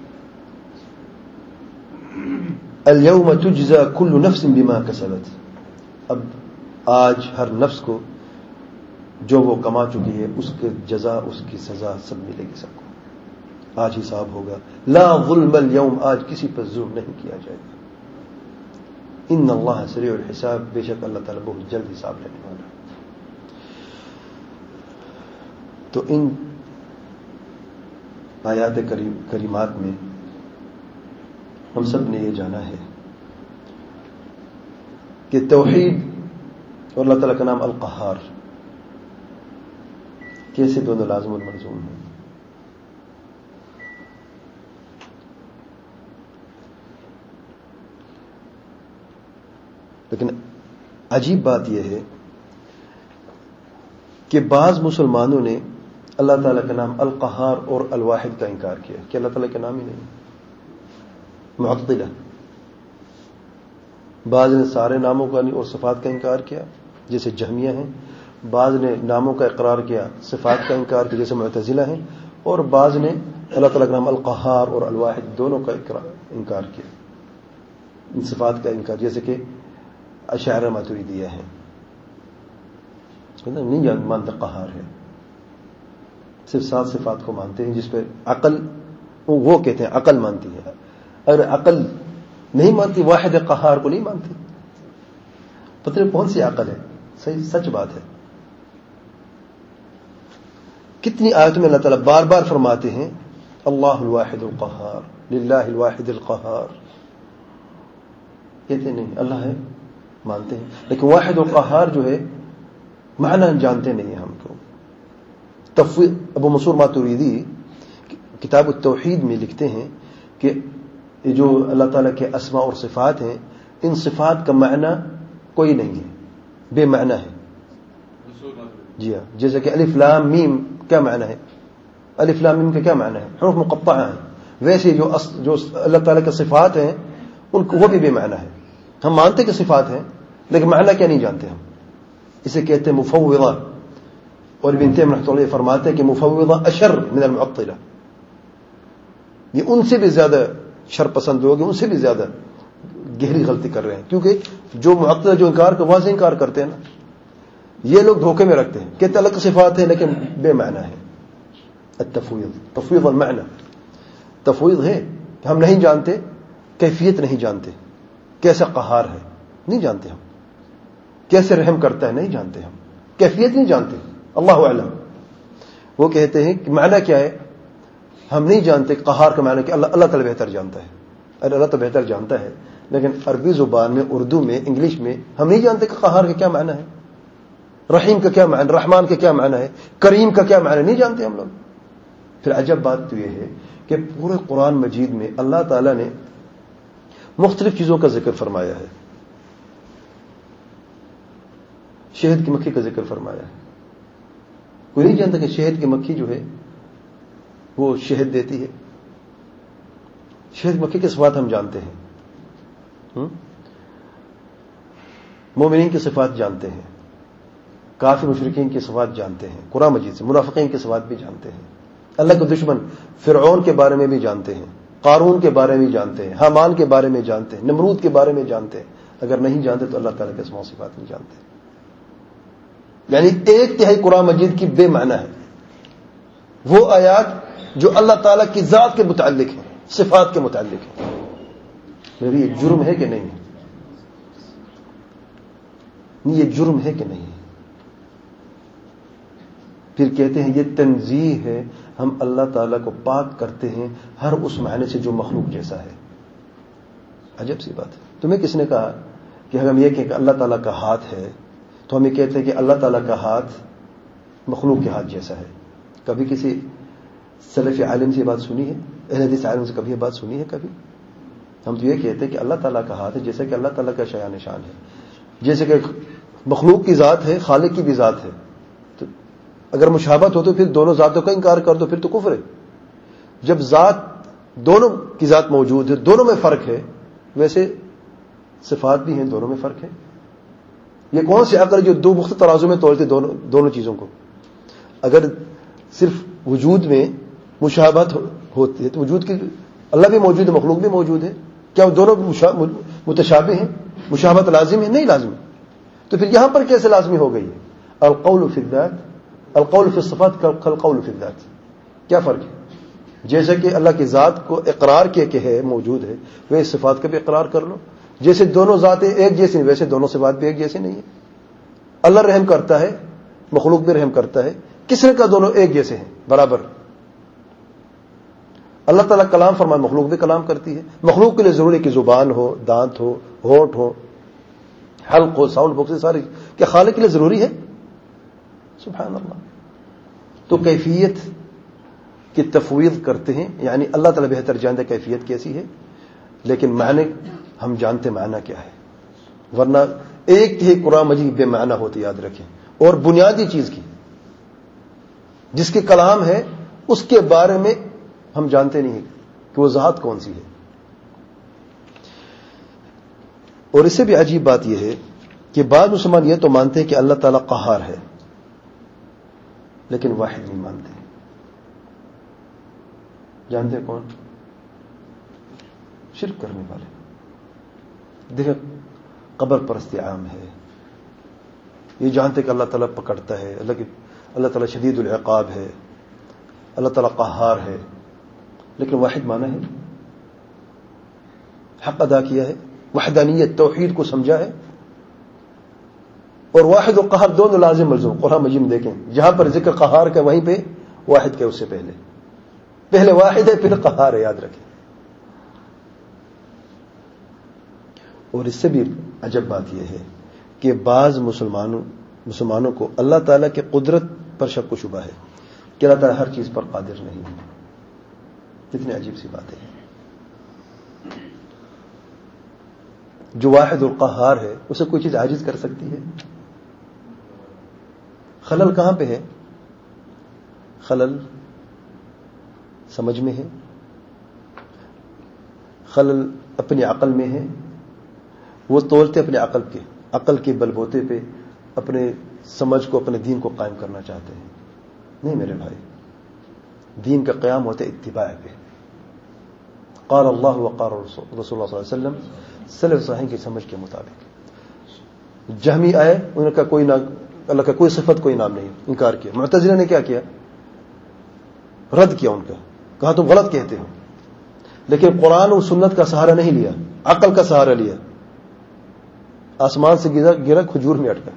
اليوم تجزى كل نفس بما كسبت، اب آج ہر نفس کو جو وہ کما چکی ہے اس کے جزا، اس کی سزا سب ملے گی سب کو. آج حساب ہوگا. لا ظلم اليوم، آج کسی پر ظلم نہیں کیا جائے گا. ان اللہ سریع الحساب، بے شک اللہ تعالیٰ بہت جلد حساب لینے والا. تو ان آیات کریمات میں ہم سب نے یہ جانا ہے کہ توحید اور اللہ تعالیٰ کا نام القہار کیسے دونوں لازم اور ملزوم ہیں. لیکن عجیب بات یہ ہے کہ بعض مسلمانوں نے اللہ تعالیٰ کا نام القہار اور الواحد کا انکار کیا کہ اللہ تعالیٰ کا نام ہی نہیں. معطلہ. بعض نے سارے ناموں کا اور صفات کا انکار کیا جیسے جہمیہ ہیں، بعض نے ناموں کا اقرار کیا صفات کا انکار کیا جیسے معتزلہ ہیں، اور بعض نے اللہ تعالیٰ کا نام القہار اور الواحد دونوں کا انکار کیا، ان صفات کا انکار جیسے کہ اشاعرہ ماتریدیہ ہیں. نہیں مانتے قہار ہے، صرف 7 صفات کو مانتے ہیں جس پہ عقل، وہ کہتے ہیں عقل مانتی ہے. اگر عقل نہیں مانتی واحد قہار کو نہیں مانتی، پتہ نہیں کون سی عقل ہے. صحیح سچ بات ہے. کتنی آیتوں میں اللہ تعالیٰ بار بار فرماتے ہیں اللہ الواحد القہار، للہ الواحد القہار. کہتے نہیں اللہ ہے، مانتے ہیں، لیکن واحد القہار جو ہے معنی جانتے نہیں ہیں ہم کو. ابو منصور ماتریدی کتاب التوحید میں لکھتے ہیں کہ جو اللہ تعالیٰ کے اسماء اور صفات ہیں، ان صفات کا معنی کوئی نہیں ہے، بے معنی ہے. جی ہاں، جیسے کہ الف لام میم کیا معنی ہے؟ الف لام میم کا کیا معنی ہے؟ حروف مقطعہ ہیں. ویسے جو اللہ تعالیٰ کے صفات ہیں ان کو وہ بھی بے معنی ہے. ہم مانتے کہ صفات ہیں لیکن معنی کیا نہیں جانتے ہم. اسے کہتے ہیں مفوضہ، اور ابن تیمیہ رحمۃ اللہ فرماتے ہیں کہ مفوضہ اشر من المعطلہ، یہ ان سے بھی زیادہ شر پسند لوگ ہیں، ان سے بھی زیادہ گہری غلطی کر رہے ہیں. کیونکہ جو معطلہ جو انکار کا واضح انکار کرتے ہیں نا، یہ لوگ دھوکے میں رکھتے ہیں، کہتے الگ صفات ہیں لیکن بے معنی ہے. التفویض، تفویض المعنی، تفویض ہے کہ ہم نہیں جانتے، کیفیت نہیں جانتے، کیسا قہار ہے نہیں جانتے ہم، کیسے رحم کرتا ہے نہیں جانتے ہم، کیفیت نہیں جانتے. اللہ اعلم. وہ کہتے ہیں کہ معنی کیا ہے ہم نہیں جانتے. قہار کا معنی کہ اللہ تعالیٰ بہتر جانتا ہے. ارے اللہ تو بہتر جانتا ہے، لیکن عربی زبان میں، اردو میں، انگلش میں ہم نہیں جانتے کہ قہار کا کیا معنی ہے، رحیم کا کیا معنی، رحمان کا کیا معنی ہے، کریم کا کیا معنی نہیں جانتے ہم لوگ. پھر عجب بات تو یہ ہے کہ پورے قرآن مجید میں اللہ تعالیٰ نے مختلف چیزوں کا ذکر فرمایا ہے. شہد کی مکھی کا ذکر فرمایا ہے. کوئی نہیں جانتا کہ شہد کی مکھی جو ہے وہ شہد دیتی ہے. شہد کی مکھی کی صفات ہم جانتے ہیں، مومنین کی صفات جانتے ہیں، کافر مشرکین کی صفات جانتے ہیں قرآن مجید سے، منافقین کی صفات بھی جانتے ہیں، اللہ کے دشمن فرعون کے بارے میں بھی جانتے ہیں، قارون کے بارے میں جانتے ہیں، حامان کے بارے میں جانتے ہیں، نمرود کے بارے میں جانتے ہیں. اگر نہیں جانتے تو اللہ تعالیٰ کے اسماء و صفات نہیں جانتے. یعنی 1/3 قرآن مجید کی بے معنی ہے. وہ آیات جو اللہ تعالیٰ کی ذات کے متعلق ہیں، صفات کے متعلق ہیں. میری یہ جرم ہے کہ نہیں؟ یہ جرم ہے کہ نہیں؟ پھر کہتے ہیں یہ تنزیہ ہے، ہم اللہ تعالیٰ کو پاک کرتے ہیں ہر اس معنی سے جو مخلوق جیسا ہے. عجب سی بات ہے. تمہیں کس نے کہا کہ اگر ہم یہ کہیں کہ اللہ تعالیٰ کا ہاتھ ہے تو ہم یہ کہتے ہیں کہ اللہ تعالیٰ کا ہاتھ مخلوق کے ہاتھ جیسا ہے؟ کبھی کسی سلف عالم سے یہ بات سنی ہے؟ اہل حدیث عالم سے کبھی یہ بات سنی ہے؟ کبھی ہم تو یہ کہتے ہیں کہ اللہ تعالیٰ کا ہاتھ ہے جیسا کہ اللہ تعالیٰ کا شایان نشان ہے. جیسے کہ مخلوق کی ذات ہے، خالق کی بھی ذات ہے. تو اگر مشابہت ہو تو پھر دونوں ذاتوں کا انکار کر دو، پھر تو کفر ہے. جب ذات دونوں کی ذات موجود ہے، دونوں میں فرق ہے، ویسے صفات بھی ہیں، دونوں میں فرق ہے. یہ کون سی عقل جو 2 مختلف ترازو میں تولتے دونوں چیزوں کو؟ اگر صرف وجود میں مشابہت ہوتی ہے تو وجود کی اللہ بھی موجود ہے، مخلوق بھی موجود ہے، کیا وہ دونوں متشابہ ہیں؟ مشابہت لازم ہے؟ نہیں لازم. تو پھر یہاں پر کیسے لازمی ہو گئی ہے؟ القول فی الذات، القول فی الصفات کالقول فی الذات. کیا فرق ہے؟ جیسے کہ اللہ کی ذات کو اقرار کیا کہ ہے موجود ہے، وہ صفات کا بھی اقرار کر لو. جیسے دونوں ذاتیں ایک جیسی نہیں ویسے دونوں صفات بھی ایک جیسی نہیں ہے. اللہ رحم کرتا ہے، مخلوق بھی رحم کرتا ہے، کس نے کہا دونوں ایک جیسے ہیں برابر؟ اللہ تعالیٰ کلام فرمائے، مخلوق بھی کلام کرتی ہے. مخلوق کے لیے ضروری کہ زبان ہو، دانت ہو، ہونٹ ہو، حلق ہو، ساؤنڈ باکس، ساری کیا خالق کے لیے ضروری ہے؟ سبحان اللہ. تو کیفیت کی تفویض کرتے ہیں، یعنی اللہ تعالیٰ بہتر جانتا کیفیت کیسی ہے، لیکن معنی ہم جانتے معنی کیا ہے. ورنہ ایک ہی قرآن مجید بے معنی ہوتی، یاد رکھیں. اور بنیادی چیز کی جس کے کلام ہے اس کے بارے میں ہم جانتے نہیں کہ وہ ذات کون سی ہے. اور اس سے بھی عجیب بات یہ ہے کہ بعض مسلمان یہ تو مانتے ہیں کہ اللہ تعالیٰ قہار ہے، لیکن واحد نہیں مانتے. جانتے ہیں کون؟ شرک کرنے والے. دیکھیں قبر پرستی عام ہے. یہ جانتے کہ اللہ تعالیٰ پکڑتا ہے، اللہ تعالیٰ شدید العقاب ہے، اللہ تعالیٰ قہار ہے، لیکن واحد مانا ہے، حق ادا کیا ہے، وحدانیت توحید کو سمجھا ہے. اور واحد و قہار دونوں لازم ملزوم. قرآن مجید میں دیکھیں جہاں پر ذکر قہار کا وہیں پہ واحد کے، اس سے پہلے واحد ہے پھر قہار ہے، یاد رکھیں. اور اس سے بھی عجب بات یہ ہے کہ بعض مسلمانوں کو اللہ تعالیٰ کی قدرت پر شک و شبہ ہے کہ اللہ تعالیٰ ہر چیز پر قادر نہیں ہے. کتنی عجیب سی باتیں ہیں. جو واحد القہار ہے اسے کوئی چیز عاجز کر سکتی ہے؟ خلل کہاں پہ ہے؟ خلل سمجھ میں ہے، خلل اپنی عقل میں ہے. وہ تولتے اپنے عقل کے بلبوتے پہ اپنے سمجھ کو، اپنے دین کو قائم کرنا چاہتے ہیں. نہیں میرے بھائی، دین کا قیام ہوتا ہے اتباع پہ. قال اللہ وقال رسول اللہ صلی اللہ علیہ وسلم، سلف صالحین کی سمجھ کے مطابق. جہمی آئے، انہوں نے کہا کوئی اللہ کا کوئی صفت کوئی نام نہیں، انکار کیا. معتزلہ نے کیا کیا؟ رد کیا ان کا، کہا تم غلط کہتے ہو. لیکن قرآن و سنت کا سہارا نہیں لیا، عقل کا سہارا لیا. آسمان سے گرا کھجور میں اٹکا.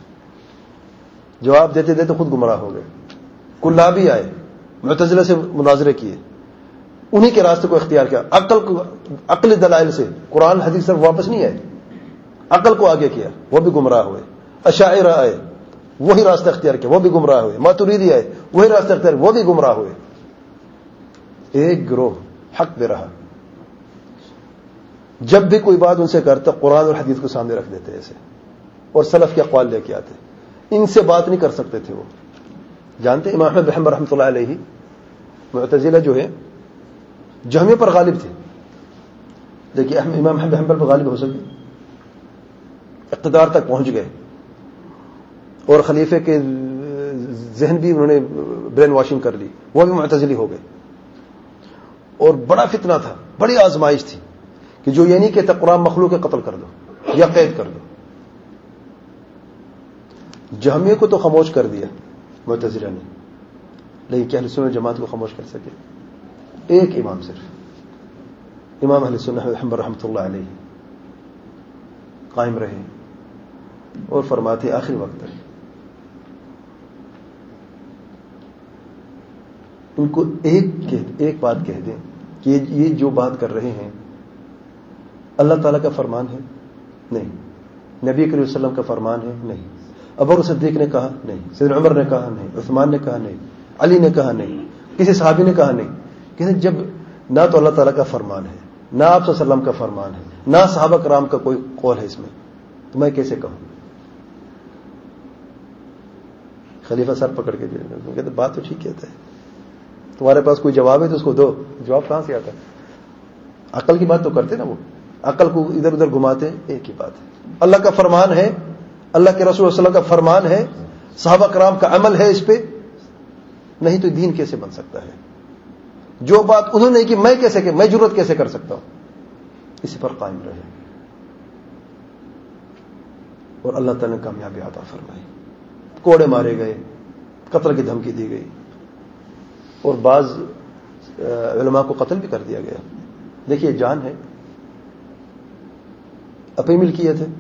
جواب دیتے دیتے خود گمراہ ہو گئے. کلابی آئے، معتزلہ سے مناظرے کیے، انہی کے راستے کو اختیار کیا. عقل دلائل سے قرآن حدیث سے واپس نہیں آئے، عقل کو آگے کیا، وہ بھی گمراہ ہوئے. اشاعرہ آئے، وہی راستہ اختیار کیا، وہ بھی گمراہ ہوئے. ماتریدی آئے، وہی راستہ اختیار کیا، وہ بھی گمراہ ہوئے. ایک گروہ حق پہ رہا. جب بھی کوئی بات ان سے کرتا قرآن اور حدیث کو سامنے رکھ دیتے ایسے، اور سلف کے اقوال لے کے آتے. ان سے بات نہیں کر سکتے تھے وہ. جانتے امام احمد بن حنبل رحمۃ اللہ علیہ، معتزلہ جو ہے جہمیہ پر غالب تھے، دیکھیے امام احمد بن حنبل پر غالب ہو سکے، اقتدار تک پہنچ گئے، اور خلیفے کے ذہن بھی انہوں نے برین واشنگ کر لی، وہ بھی معتزلی ہو گئے. اور بڑا فتنہ تھا، بڑی آزمائش تھی کہ جو یہ نہیں کہتا قرآن مخلوق ہے قتل کر دو یا قید کر دو. جہمیہ کو تو خاموش کر دیا معتزلہ نے، لیکن کیا اہل سنت جماعت کو خاموش کر سکے؟ ایک امام، صرف امام اہل سنت احمد بن حنبل رحمۃ اللہ علیہ قائم رہے اور فرماتے آخری وقت تک ان کو ایک بات کہہ دیں کہ یہ جو بات کر رہے ہیں اللہ تعالیٰ کا فرمان ہے؟ نہیں. نبی کریم صلی اللہ علیہ وسلم کا فرمان ہے؟ نہیں. ابوبکر صدیق نے کہا؟ نہیں. سیدنا عمر نے کہا؟ نہیں. عثمان نے کہا؟ نہیں. علی نے کہا؟ نہیں. کسی صحابی نے کہا؟ نہیں. کہتے جب نہ تو اللہ تعالیٰ کا فرمان ہے، نہ آپ صلی اللہ علیہ وسلم کا فرمان ہے، نہ صحابہ کرام کا کوئی قول ہے اس میں، تو میں کیسے کہوں؟ خلیفہ سر پکڑ کے کہتے بات تو ٹھیک کہتا ہے، تمہارے پاس کوئی جواب ہے تو اس کو دو. جواب کہاں سے آتا ہے؟ عقل کی بات تو کرتے نا، وہ عقل کو ادھر ادھر گھماتے. ایک ہی بات ہے، اللہ کا فرمان ہے، اللہ کے رسول صلی اللہ علیہ وسلم کا فرمان ہے، صحابہ کرام کا عمل ہے اس پہ، نہیں تو دین کیسے بن سکتا ہے؟ جو بات انہوں نے کی میں جرت کیسے کر سکتا ہوں؟ اسی پر قائم رہے اور اللہ تعالیٰ نے کامیابی عطا فرمائی. کوڑے مارے گئے، قتل کی دھمکی دی گئی، اور بعض علماء کو قتل بھی کر دیا گیا. دیکھیے جان ہے, اپنی ملکیت ہے.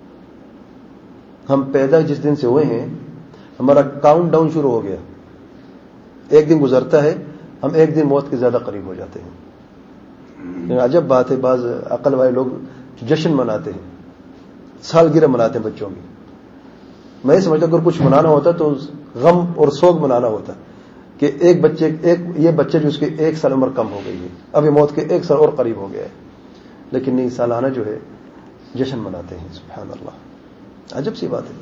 ہم پیدا جس دن سے ہوئے ہیں ہمارا کاؤنٹ ڈاؤن شروع ہو گیا. ایک دن گزرتا ہے ہم ایک دن موت کے زیادہ قریب ہو جاتے ہیں. عجب بات ہے, بعض عقل والے لوگ جشن مناتے ہیں, سالگرہ مناتے ہیں بچوں کی. میں سمجھتا اگر کچھ منانا ہوتا تو غم اور سوگ منانا ہوتا کہ یہ بچے جو اس کے 1 سال عمر کم ہو گئی ہے, اب یہ موت کے 1 سال اور قریب ہو گیا ہے. لیکن نہیں, سالانہ جو ہے جشن مناتے ہیں. سبحان اللہ, عجب سی بات ہے.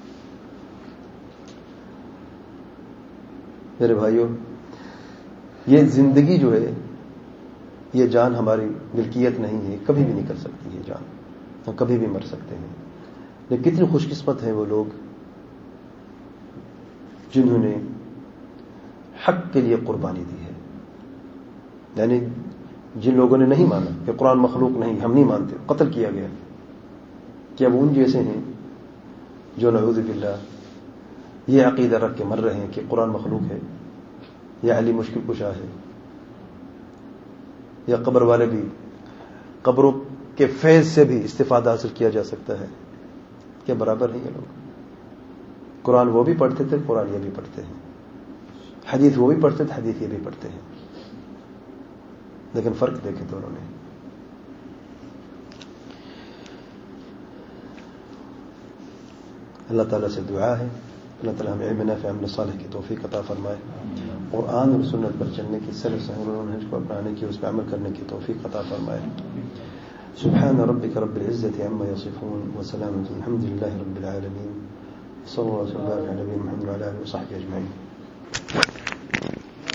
میرے بھائیوں, یہ زندگی جو ہے, یہ جان ہماری ملکیت نہیں ہے, کبھی بھی نہیں کر سکتی یہ جان, ہم کبھی بھی مر سکتے ہیں. لیکن کتنے خوش قسمت ہیں وہ لوگ جنہوں نے حق کے لیے قربانی دی ہے. یعنی جن لوگوں نے نہیں مانا کہ قرآن مخلوق نہیں, ہم نہیں مانتے, قتل کیا گیا. کیا وہ ان جیسے ہیں جو نعوذ باللہ یہ عقیدہ رکھ کے مر رہے ہیں کہ قرآن مخلوق ہے, یا علی مشکل کشا ہے, یا قبر والے بھی قبروں کے فیض سے بھی استفادہ حاصل کیا جا سکتا ہے؟ کیا برابر ہیں یہ لوگ؟ قرآن وہ بھی پڑھتے تھے, قرآن یہ بھی پڑھتے ہیں. حدیث وہ بھی پڑھتے تھے, حدیث یہ بھی پڑھتے ہیں. لیکن فرق دیکھیں دونوں نے. اللہ تعالیٰ سے دعا ہے اللہ تعالیٰ ہمیں علم نافع عمل صالح کی توفیق عطا فرمائے, قرآن اور سنت پر چلنے کی, سلف صحیح منہج کو اپنانے کی, اس پہ عمل کرنے کی توفیق عطا فرمائے. سبحان ربک رب العزة عما یصفون وسلام الحمد للہ رب العالمین. صلی اللہ علیہ وسلم علی نبینا محمد وعلی آلہ وصحبہ اجمعین.